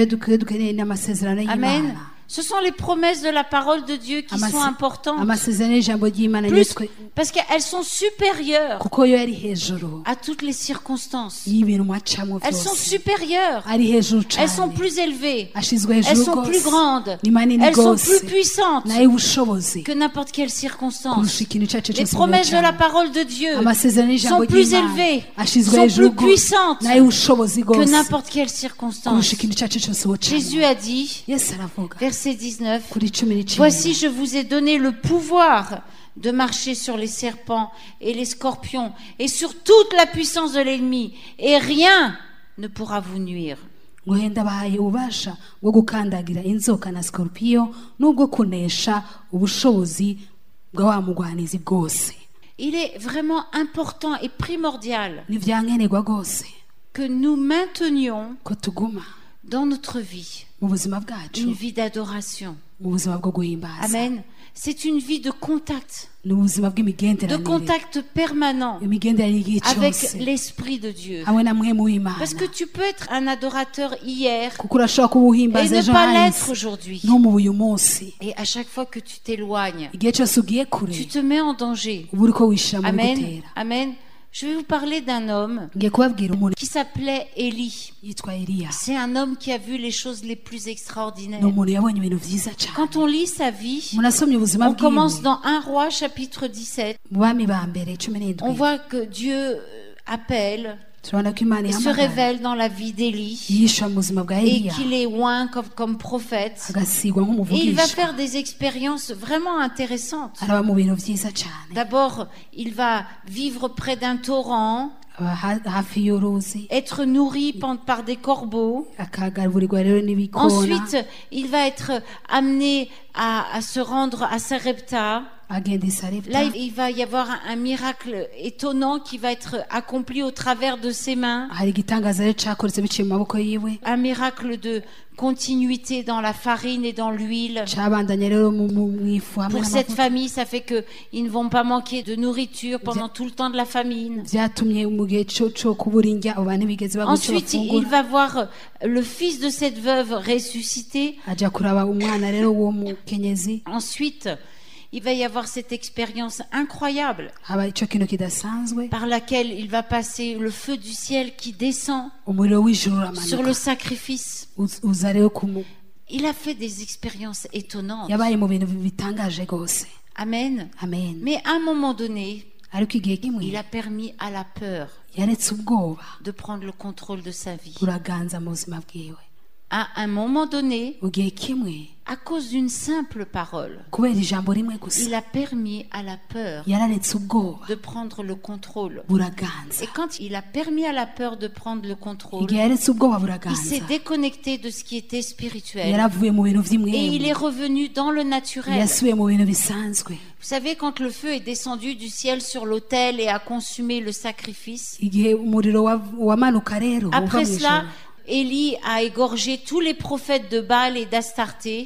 Amen. Ce sont les promesses de la parole de Dieu qui sont importantes. Plus, parce qu'elles sont supérieures à toutes les circonstances. Elles sont supérieures. Elles sont plus élevées. Elles sont plus grandes. Elles sont plus puissantes que n'importe quelle circonstance. Les promesses de la parole de Dieu sont plus élevées, sont plus puissantes que n'importe quelle circonstance. Jésus a dit, verset 19, voici, je vous ai donné le pouvoir de marcher sur les serpents et les scorpions et sur toute la puissance de l'ennemi, et rien ne pourra vous nuire. ndabahaye ububasha bwo gukandagira inzoka na scorpion nubwo kunesha ubushobozi bwa wa mugwanizi bwose. Il est vraiment important et primordial que nous maintenions dans notre vie une vie d'adoration. Amen. C'est une vie de contact permanent avec l'Esprit de Dieu. Parce que tu peux être un adorateur hier et ne pas l'être aujourd'hui. Et à chaque fois que tu t'éloignes, tu te mets en danger. Amen. Amen. Je vais vous parler d'un homme qui s'appelait Élie. C'est un homme qui a vu les choses les plus extraordinaires. Quand on lit sa vie, on commence dans 1 Roi chapitre 17. On voit que Dieu appelle et se révèle dans la vie d'Élie et qu'il est oint comme prophète, et il va faire des expériences vraiment intéressantes. D'abord, il va vivre près d'un torrent, être nourri par des corbeaux. Ensuite, il va être amené à se rendre à Sarepta. Là, il va y avoir un miracle étonnant qui va être accompli au travers de ses mains. Un miracle de continuité dans la farine et dans l'huile. Pour cette famille, ça fait qu'ils ne vont pas manquer de nourriture pendant tout le temps de la famine. Ensuite, il va voir le fils de cette veuve ressuscité. Ensuite, il va y avoir cette expérience incroyable par laquelle il va passer le feu du ciel qui descend sur le sacrifice. Il a fait des expériences étonnantes. Amen. Amen. Mais à un moment donné, il a permis à la peur de prendre le contrôle de sa vie. À un moment donné, à cause d'une simple parole, il a permis à la peur de prendre le contrôle. Et quand il a permis à la peur de prendre le contrôle, il s'est déconnecté de ce qui était spirituel et il est revenu dans le naturel. Vous savez, quand le feu est descendu du ciel sur l'autel et a consumé le sacrifice, après cela, Élie a égorgé tous les prophètes de Baal et d'Astarté.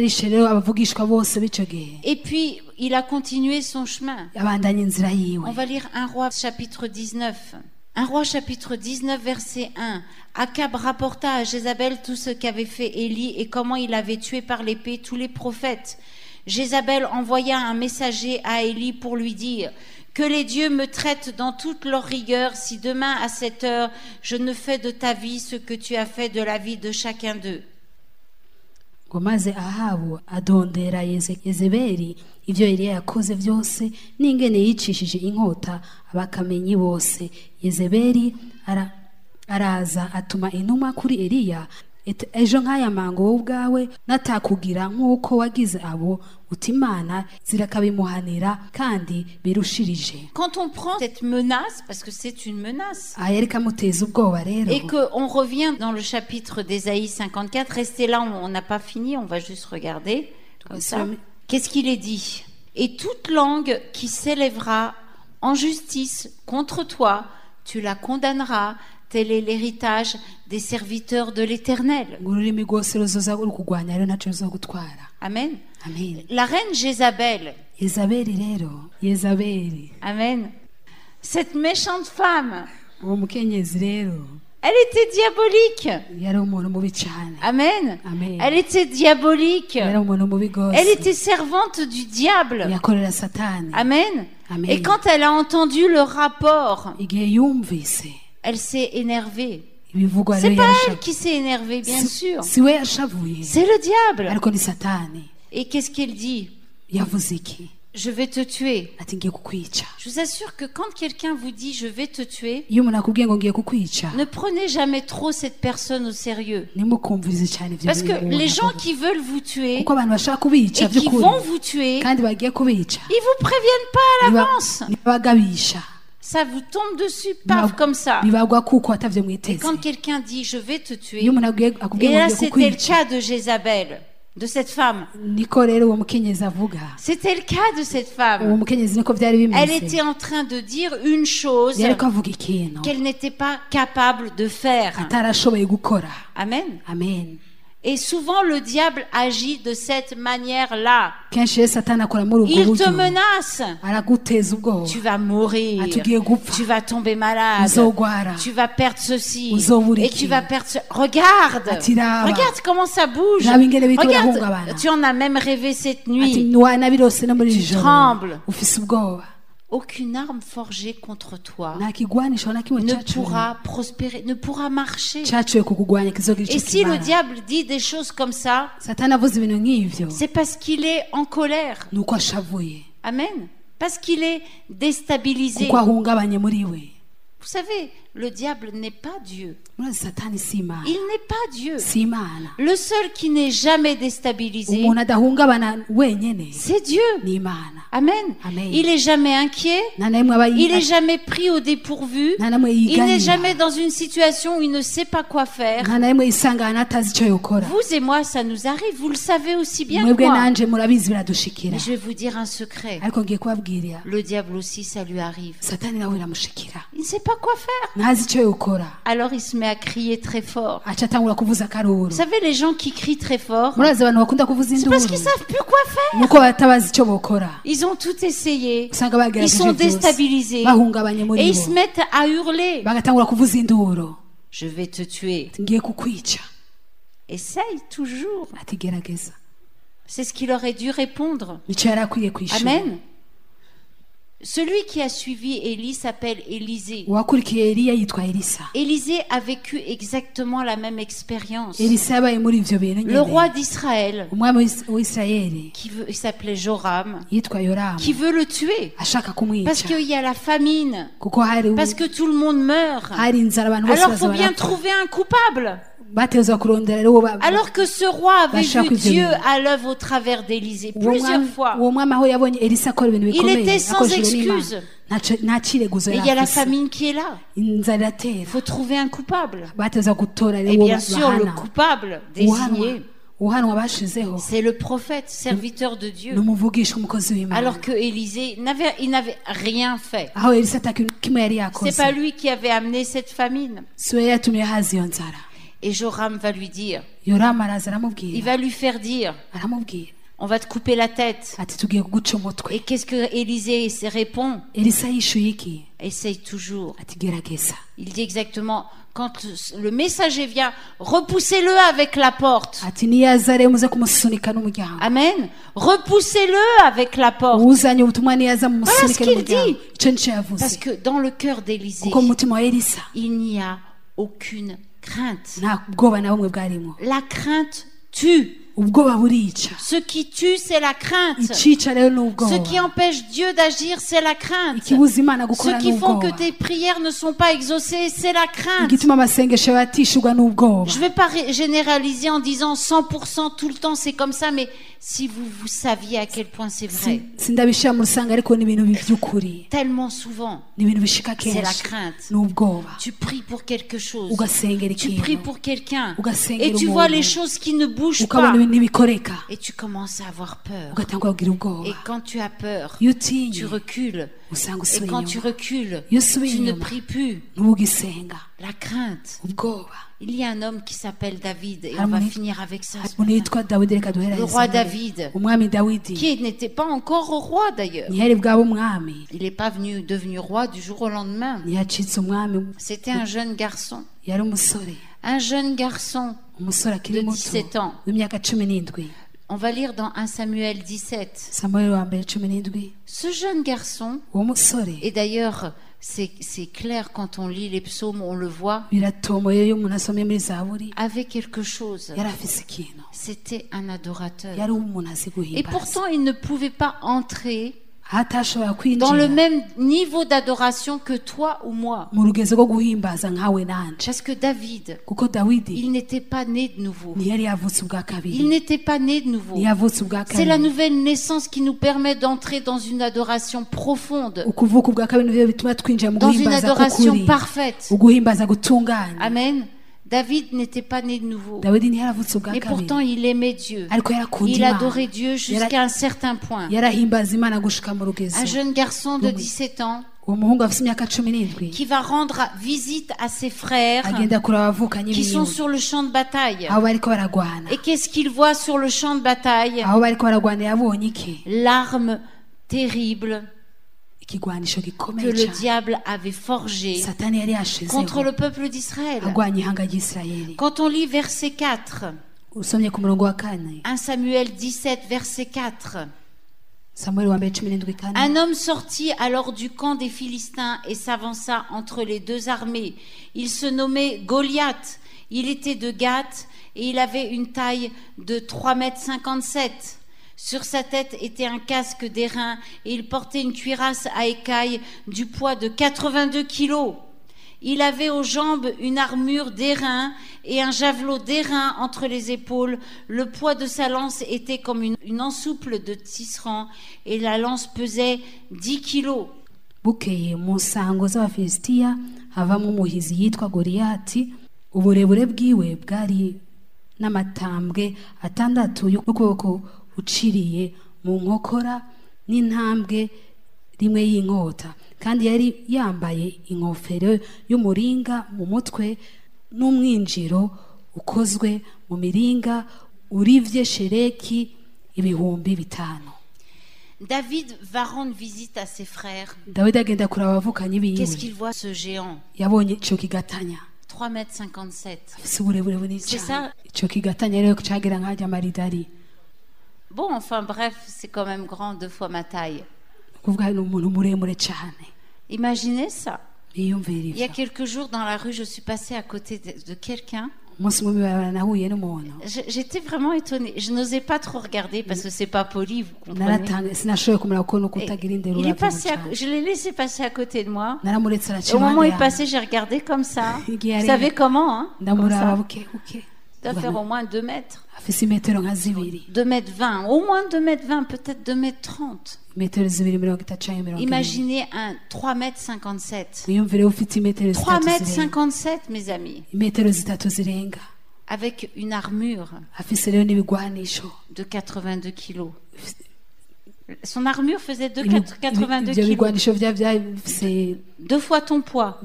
Et puis, il a continué son chemin. On va lire 1 Roi chapitre 19. 1 Roi chapitre 19 verset 1. Akab rapporta à Jézabel tout ce qu'avait fait Élie et comment il avait tué par l'épée tous les prophètes. Jézabel envoya un messager à Élie pour lui dire: que les dieux me traitent dans toute leur rigueur si demain à cette heure je ne fais de ta vie ce que tu as fait de la vie de chacun d'eux. Maze Ahabu adondera Yezebeli ivyo Eliya yakoze byose n'ingene yicishije inkota abakamenyi bose. Yezebeli araza atuma intumwa kuri Eliya, ejo nk'aya mango wowe ubwawe natakugira nk'uko wagize abo utimana zirakabimuhanira kandi birushirije. Quand on prend cette menace, parce que c'est une menace, et qu'on revient dans le chapitre d'Ésaïe 54, restez là, on n'a pas fini, on va juste regarder comme ça. Qu'est-ce qu'il est dit? Et toute langue qui s'élèvera en justice contre toi, tu la condamneras. Tel est l'héritage des serviteurs de l'Éternel. Amen. Amen. La reine Jézabel. Amen. Cette méchante femme. Elle était diabolique. Amen. Amen. Elle était diabolique. Elle était servante du diable. Amen. Amen. Et quand elle a entendu le rapport, elle s'est énervée. C'est pas elle qui s'est énervée, bien sûr. C'est le diable. Et qu'est-ce qu'elle dit? Je vais te tuer. Je vous assure que quand quelqu'un vous dit je vais te tuer, ne prenez jamais trop cette personne au sérieux. Parce que les gens qui veulent vous tuer et qui vont vous tuer, ils vous préviennent pas à l'avance. Ça vous tombe dessus, paf, comme ça. Et quand quelqu'un dit je vais te tuer, et là c'était le cas de Jézabel, de cette femme. C'était le cas de cette femme. Elle était en train de dire une chose qu'elle n'était pas capable de faire. Amen. Amen. Et souvent le diable agit de cette manière-là. Il te menace. Tu vas mourir. Tu vas tomber malade. Tu vas perdre ceci. Et tu vas perdre ce... Regarde. Regarde comment ça bouge. Regarde. Tu en as même rêvé cette nuit. Tu trembles. Aucune arme forgée contre toi ne pourra prospérer, ne pourra marcher. Et si le diable dit des choses comme ça, c'est parce qu'il est en colère. Amen. Parce qu'il est déstabilisé. Vous savez, le diable n'est pas Dieu. Il n'est pas Dieu. Le seul qui n'est jamais déstabilisé, c'est Dieu. Amen. Il n'est jamais inquiet. Il n'est jamais pris au dépourvu. Il n'est jamais dans une situation où il ne sait pas quoi faire. Vous et moi, ça nous arrive. Vous le savez aussi bien que moi. Mais je vais vous dire un secret. Le diable aussi, ça lui arrive. Il ne sait pas quoi faire. Alors il se met à crier très fort. Vous savez, les gens qui crient très fort, c'est parce qu'ils savent plus quoi faire. Ils ont tout essayé. Ils sont déstabilisés. Et ils se mettent à hurler. Je vais te tuer. Essaye toujours. C'est ce qu'il aurait dû répondre. Amen. Celui qui a suivi Élie s'appelle Élisée. Élisée a vécu exactement la même expérience. Le roi d'Israël, il s'appelait Joram, qui veut le tuer parce qu'il y a la famine, parce que tout le monde meurt. Alors il faut bien trouver un coupable. Alors que ce roi avait vu Dieu à l'œuvre au travers d'Élisée plusieurs fois. Il était sans excuse. Et il y a la famine qui est là. Il faut trouver un coupable. Et bien sûr, le coupable désigné, c'est le prophète, serviteur de Dieu. Alors que Élisée n'avait rien fait. C'est pas lui qui avait amené cette famine. Et Joram va lui dire, il va lui faire dire, on va te couper la tête. Et qu'est-ce que Élisée répond? Essaye toujours. Il dit exactement, quand le messager vient, repoussez-le avec la porte. Amen. Repoussez-le avec la porte. Voilà ce qu'il dit. Parce que dans le cœur d'Élisée, il n'y a aucune crainte. La crainte tue. Ce qui tue, c'est la crainte. Ce qui empêche Dieu d'agir, c'est la crainte. Ce qui font que tes prières ne sont pas exaucées, c'est la crainte. Je ne vais pas généraliser en disant 100% tout le temps c'est comme ça, mais si vous saviez à quel point c'est vrai. Tellement souvent, c'est la crainte. Tu pries pour quelque chose. Tu pries pour quelqu'un. Et tu vois les choses qui ne bougent pas. Et tu commences à avoir peur. Et quand tu as peur, tu recules. Et quand tu recules, tu ne pries plus. La crainte. Il y a un homme qui s'appelle David, et on va finir avec ça. Le roi David, qui n'était pas encore roi d'ailleurs. Il n'est pas devenu roi du jour au lendemain. C'était un jeune garçon. Un jeune garçon de 17 ans. On va lire dans 1 Samuel 17. Ce jeune garçon, et d'ailleurs c'est clair quand on lit les psaumes, on le voit, avait quelque chose. C'était un adorateur. Et pourtant il ne pouvait pas entrer dans le même niveau d'adoration que toi ou moi. Parce que David, il n'était pas né de nouveau. Il n'était pas né de nouveau. C'est la nouvelle naissance qui nous permet d'entrer dans une adoration profonde, dans une adoration parfaite. Amen. David n'était pas né de nouveau. Et pourtant il aimait Dieu. Il adorait Dieu jusqu'à un certain point. Un jeune garçon de 17 ans qui va rendre visite à ses frères qui sont sur le champ de bataille. Et qu'est-ce qu'il voit sur le champ de bataille? L'arme terrible que le diable avait forgé contre le peuple d'Israël. Quand on lit verset 4, 1 Samuel 17 verset 4, un homme sortit alors du camp des Philistins et s'avança entre les deux armées. Il se nommait Goliath. Il était de Gath et il avait une taille de 3,57 m. Sur sa tête était un casque d'airain et il portait une cuirasse à écailles du poids de 82 kilos. Il avait aux jambes une armure d'airain et un javelot d'airain entre les épaules. Le poids de sa lance était comme une ensouple de tisserand et la lance pesait 10 kilos. Bukeye mu nsango z'Abafilisitiya havamo umuhizi yitwa Goliyati. Uburebure bwiwe bwari n'amatambwe 6 y'ukuboko uciriye mu nkokora n'intambwe rimwe y'inkota, kandi yari yambaye ingofero y'umuringa mu mutwe n'umwinjiro ukozwe mu miringa urivye shereki 5,000. David va rendre visite à ses frères. Qu'est-ce qu'il voit, ce géant? 3,57 m. C'est ça? Bon, enfin bref, c'est quand même grand, 2 fois ma taille. Imaginez ça. Il y a quelques jours dans la rue, je suis passée à côté de quelqu'un. J'étais vraiment étonnée. Je n'osais pas trop regarder parce que c'est pas poli, vous comprenez. Je l'ai laissé passer à côté de moi. Au moment où il passait, j'ai regardé comme ça. Vous savez comment, hein? Comme ça. Ça doit faire au moins 2 mètres. 2,20 mètres, au moins 2,20 mètres, peut-être 2,30 mètres. Imaginez un 3,57 m. 3,57 m, mes amis. Avec une armure de 82 kilos. Son armure faisait 82 kilos. 2 fois ton poids.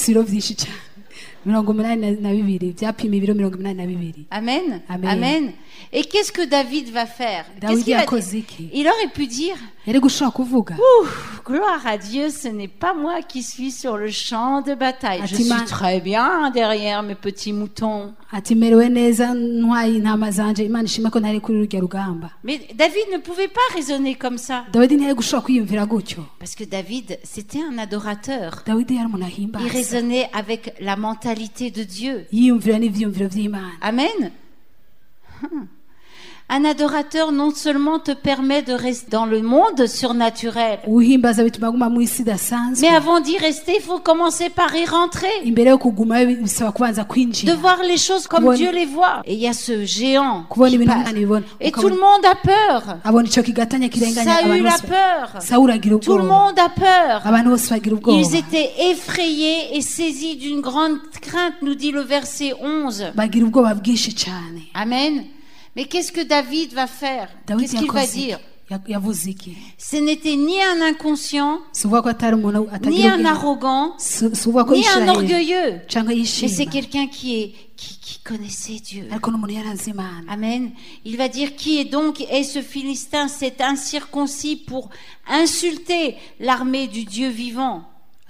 Amen. Amen. Et qu'est-ce que David va faire? Il aurait pu dire, gloire à Dieu, ce n'est pas moi qui suis sur le champ de bataille. Je suis très bien derrière mes petits moutons. Mais David ne pouvait pas raisonner comme ça. Parce que David, c'était un adorateur. Il raisonnait avec la mentalité de Dieu. Amen. Un adorateur non seulement te permet de rester dans le monde surnaturel, mais avant d'y rester, il faut commencer par y rentrer, de voir les choses comme Dieu les voit. Et il y a ce géant qui passe. Et tout le monde a peur. Saül a peur. Tout le monde a peur. Ils étaient effrayés et saisis d'une grande crainte, nous dit le verset 11. Amen. Mais qu'est-ce que David va faire? Qu'est-ce qu'il va dire? Ce n'était ni un inconscient, ni un arrogant, ni un orgueilleux, mais c'est quelqu'un qui connaissait Dieu. Amen. Il va dire, qui est donc ce Philistin, cet incirconcis pour insulter l'armée du Dieu vivant?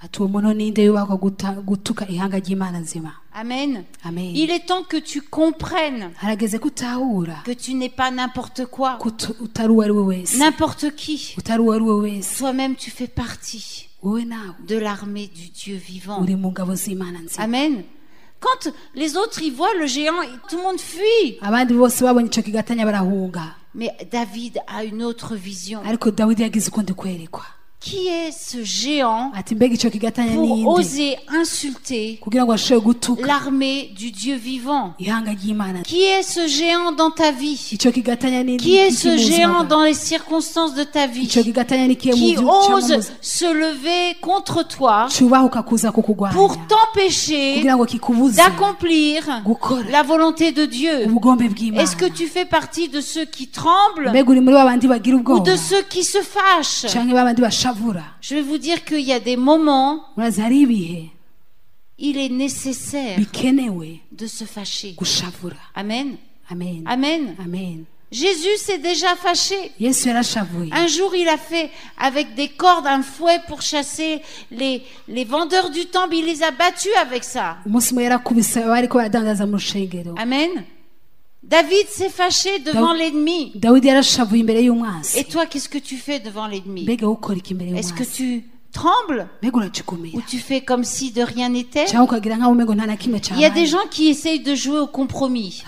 Amen. Amen. Il est temps que tu comprennes que tu n'es pas n'importe quoi, n'importe qui. Toi-même, tu fais partie de l'armée du Dieu vivant. Amen. Quand les autres y voient le géant, tout le monde fuit. Mais David a une autre vision. Qui est ce géant pour oser insulter l'armée du Dieu vivant? Qui est ce géant dans ta vie? Qui est ce géant dans les circonstances de ta vie qui ose se lever contre toi pour t'empêcher d'accomplir la volonté de Dieu? Est-ce que tu fais partie de ceux qui tremblent ou de ceux qui se fâchent? Je vais vous dire qu'il y a des moments, il est nécessaire de se fâcher. Amen. Amen. Amen. Amen. Jésus s'est déjà fâché. Un jour, il a fait avec des cordes un fouet pour chasser les vendeurs du temple. Il les a battus avec ça. Amen. David s'est fâché devant l'ennemi. Et toi, qu'est-ce que tu fais devant l'ennemi? Est-ce que tu trembles ou tu fais comme si de rien n'était? Il y a des gens qui essayent de jouer au compromis.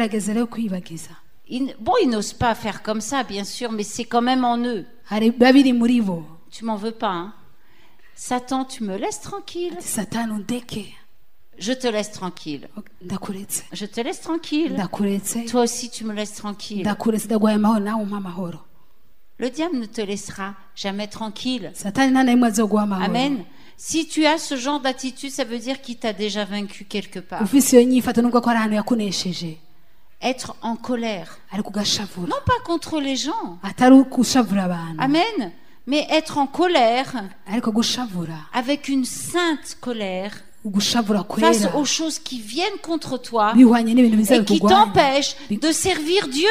Ils n'osent pas faire comme ça, bien sûr, mais c'est quand même en eux. Tu m'en veux pas, hein? Satan, tu me laisses tranquille. Je te laisse tranquille. Je te laisse tranquille. Toi aussi, tu me laisses tranquille. Le diable ne te laissera jamais tranquille. Amen. Si tu as ce genre d'attitude, ça veut dire qu'il t'a déjà vaincu quelque part. Être en colère. Non pas contre les gens. Amen. Mais être en colère avec une sainte colère face aux choses qui viennent contre toi et qui t'empêchent de servir Dieu.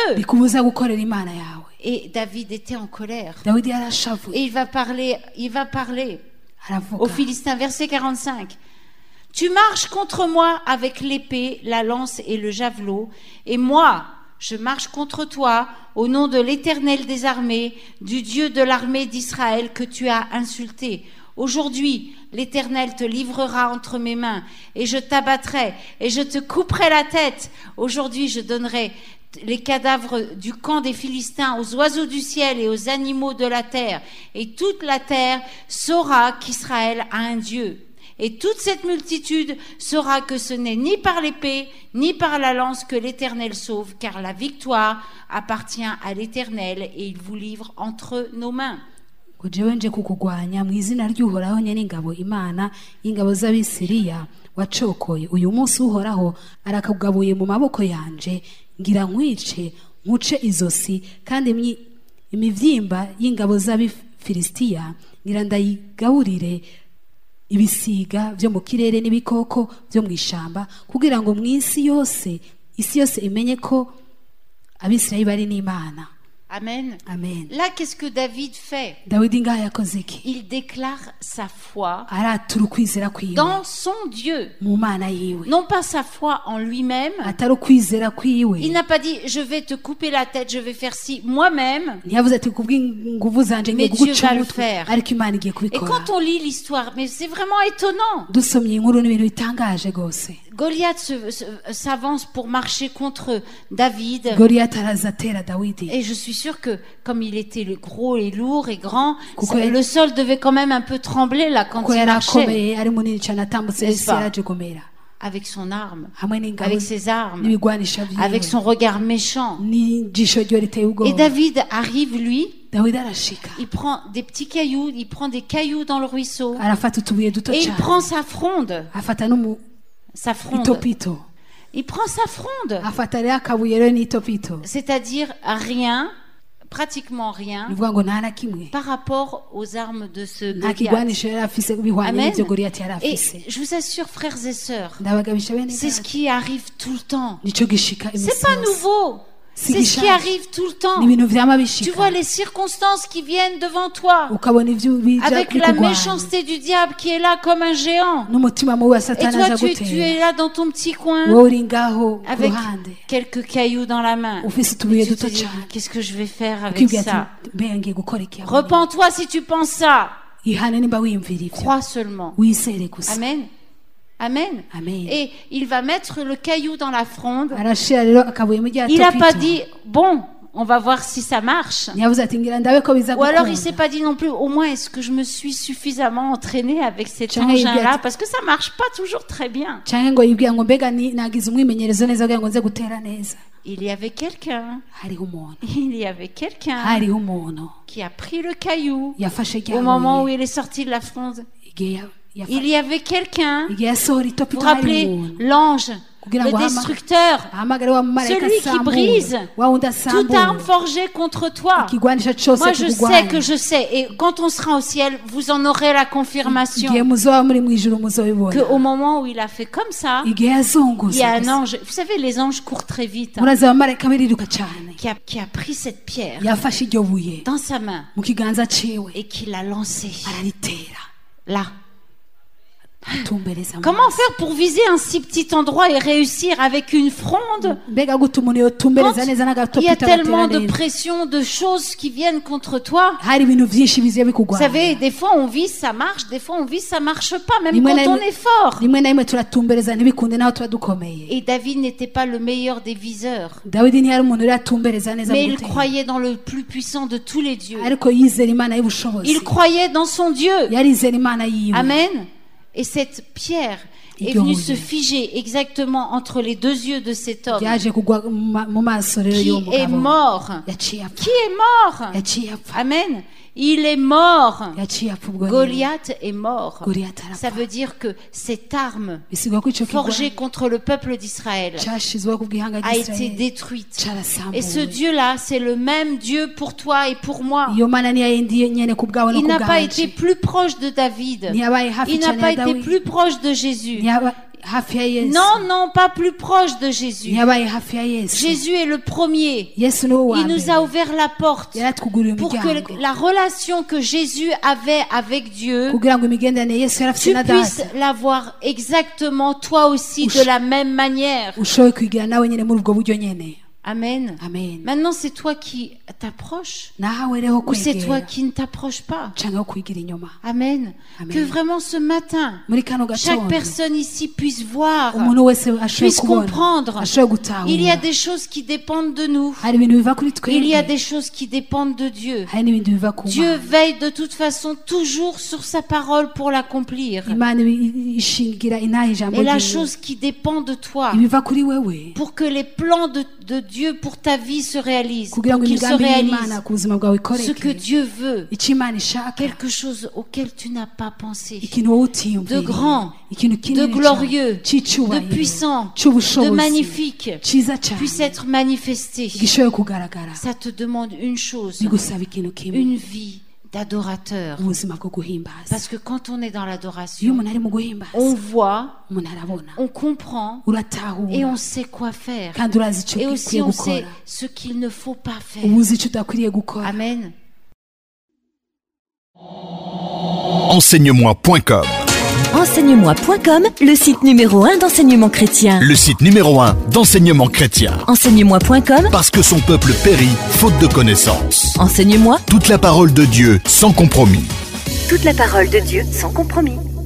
Et David était en colère. Et il va parler aux Philistins, verset 45. Tu marches contre moi avec l'épée, la lance et le javelot, et moi, je marche contre toi au nom de l'Éternel des armées, du Dieu de l'armée d'Israël que tu as insulté. Aujourd'hui, l'Éternel te livrera entre mes mains, et je t'abattrai, et je te couperai la tête. Aujourd'hui, je donnerai les cadavres du camp des Philistins aux oiseaux du ciel et aux animaux de la terre. Et toute la terre saura qu'Israël a un Dieu. Et toute cette multitude saura que ce n'est ni par l'épée, ni par la lance que l'Éternel sauve, car la victoire appartient à l'Éternel, et il vous livre entre nos mains. Jewe nje kukugwanya mu izina ry'Uhoraho nyene ingabo Imana y'ingabo z'Abisiriya wacokoye uyu munsi Uhoraho arakagugabuye mu maboko yanje ngira nkwice nkuce izosi kandi imivyimba y'ingabo z'Abifilistiya ngira ndayigaburire ibisiga vyo mu kirere n'ibikoko vyo mu ishamba kugira ngo isi yose imenye ko Abisirayeli bari n'Imana. Amen. Amen. Là, qu'est-ce que David fait? Il déclare sa foi dans son Dieu. Non pas sa foi en lui-même. Il n'a pas dit, je vais te couper la tête, je vais faire ci moi-même. Mais Dieu va le faire. Et quand on lit l'histoire, mais c'est vraiment étonnant. Goliath s'avance pour marcher contre David. Et je suis sûre que comme il était gros et lourd et grand, le sol devait quand même un peu trembler là quand il marchait. Avec son arme, avec ses armes, avec son regard méchant. Et David arrive, lui, il prend des petits cailloux, il prend des cailloux dans le ruisseau et il prend sa fronde. Il prend sa fronde. afata rero akabuye rero n'itopito C'est-à-dire rien, pratiquement rien, bivuga ngo nta na kimwe par rapport aux armes de ce nta Goliath. kigwanisho yari afise bihwanye Amen. n'ivyo Goliyati yari Et afise je vous assure, frères et sœurs, ndabagabisha bene c'est ce qui arrive tout le temps. nico gishika C'est imisi pas yose. nouveau. C'est ce qui arrive tout le temps. ni ibintu vyama Tu bishika vois les circonstances qui viennent devant toi, ukabona ivyo bija avec la bikugwana méchanceté du diable qui est là comme un géant. n'umutima mubi wa Et satani toi, aza tu gutera es là dans ton petit coin, wowe uri ngaho ku avec ruhande quelques cailloux dans la main. ufise utubuye Et tu te duto dis, cane qu'est-ce que je vais faire avec ukibwira ça? ati mbe ngiye gukora iki aho?" Repens-toi si tu penses ça. ihane nimba wiyumvira ivyo Crois seulement. wisere gusa Amen. Amen. Amen. Et il va mettre le caillou dans la fronde. arashira rero akabuye mu rya Il n'a pas topito dit, bon, on va voir si ça marche. ntiyavuze ati ngira ndabe ko biza Ou alors il s'est gukunda pas dit non plus, au moins est-ce que je me suis suffisamment entraîné avec cet Tiens, il engin-là? dit- Parce que ça marche pas toujours très bien. canke ngo yibwira ngo mbega nagize umwimenyerezo neza kugira ngo nze gutera neza Il y avait quelqu'un, hariho umuntu il y avait quelqu'un hariho umuntu qui a pris le caillou yafashe au moment où ryabuye il est sorti de la fronde. igihe Il y avait quelqu'un, igihe yasohora vous itopito vous hari rappelez, umuntu l'ange, kugira le ngo destructeur, ahamagare wa mumarayika celui qui asambure brise wa wundi toute arme asambure forgée contre toi. ikigwanisho cose Moi, je sais kikugwanya que je sais. Et quand on sera au ciel, vous en aurez la confirmation igihe muzoba muri mw'ijuru muzobibona qu'au moment où il a fait comme ça, igihe il yazunguza y a un gusa. ange. Vous savez, les anges courent très vite. murazi abamarayika biriruka cane Qui a pris cette pierre yafashe iryo buye dans sa main mu kiganza ciwe et qui l'a lancée araritera là. atumbereza mu Comment maso. faire pour viser un si petit endroit et réussir avec une fronde mbega gute umuntu quand yotumbereza neza il y a n'agatopito tellement agatera de neza pression, de choses qui viennent contre toi? hari ibintu vyinshi biziye Vous bikugwanya savez, des fois on vise, ça marche, des fois on vise, ça marche pas, même Rimwe quand na on rimwe- est fort. rimwe na rimwe turatumbereza ntibikunde naho tuba dukomeye Et David n'était pas le meilleur des viseurs, dawidi ntiyari umuntu uri atumbereza neza mais mu il gutera. croyait dans le plus puissant de tous les dieux. ariko yizera imana y'ubushobozi Il croyait dans son Dieu. yarizera imana yiwe Amen. Et cette pierre est venue se figer exactement entre les deux yeux de cet homme yaje kugwa mu maso rero qui y'uwo est mugabo mort. yaciye apfa Qui est mort? yaciye apfa Amen. Il est mort. yaciye apfa ubwo nyine. Goliath est mort. Goliath Ça arapfa veut dire que cette arme bisigwa ko ico forgée kigwa contre le peuple d'Israël cashizwe ku bwihanga a été ry'Israeli détruite. carasambuwe Et ce Dieu-là, c'est le même Dieu pour toi et pour moi. iyo mana niyo yindi nyene ku bwawe no Il ku n'a pas été bwanje plus proche de David. ntiyabaye hafi Il n'a cane pas ya été dawidi plus proche de Jésus. ntiyaba hafi ya yesu Non, non, pas plus proche de Jésus. ntiyabaye hafi ya yesu Jésus est le premier. yesu niwe wa Il nous a mbere ouvert la porte yaratwugurira pour imiryango que la relation que Jésus avait avec Dieu, kugira ngo imigenderanire yesu yari afite tu na puisses data l'avoir exactement toi aussi de la même manière. ushoboye kwigira nawe nyene muri ubwo buryo nyene Amen. amen Maintenant, c'est toi qui t'approches nawe rero ou c'est toi kwegera qui ne t'approches pas. canke wo kwigira inyuma Amen. Amen. Que vraiment ce matin, muri kano chaque gatondo personne ici puisse voir, umuntu wese ashoboye puisse kubona comprendre. ashoboye gutahura Il y a des choses qui dépendent de nous. hari ibintu biva kuri Il y a twebwe des choses qui dépendent de Dieu. hari n'ibintu biva ku Dieu mana veille de toute façon toujours sur sa parole pour l'accomplir. imana ishingira inaha ijambo Et la ryiwe chose qui dépend de toi, ibiva kuri wewe pour que les plans de Dieu pour ta vie se réalisent, kugira pour ngo qu'ils se imigambi y'imana réalisent, ku buzima bwawe ce que ikoreke Dieu veut, icyo imana ishaka quelque chose auquel tu n'as pas pensé, ikintu wowe utiyumviriye de grand, ikintu de kinini glorieux, cyane, cy'icyubahiro de puissant, de cy'ubushobozi magnifique, cyiza cyane puisse être manifesté. gishoboye kugaragara Ça te demande une chose, bigusaba ikintu kimwe une vie d'adorateur. ubuzima bwo guhimbaza Parce que quand on est dans iyo l'adoration, umuntu ari mu guhimbaza on voit, umuntu arabona on comprend et uratahura on sait quoi faire. kandi urazi icyo Et ukwiye aussi on gukora sait ce qu'il ne faut pas faire. uba uzi icyo udakwiriye gukora Amen. Enseigne-moi.com, Enseigne-moi.com, le site numéro 1 d'enseignement chrétien. le site numéro 1 d'enseignement chrétien. Enseigne-moi.com, Parce que son peuple périt faute de connaissance. enseigne-moi Toute la parole de Dieu sans compromis. toute la parole de Dieu sans compromis.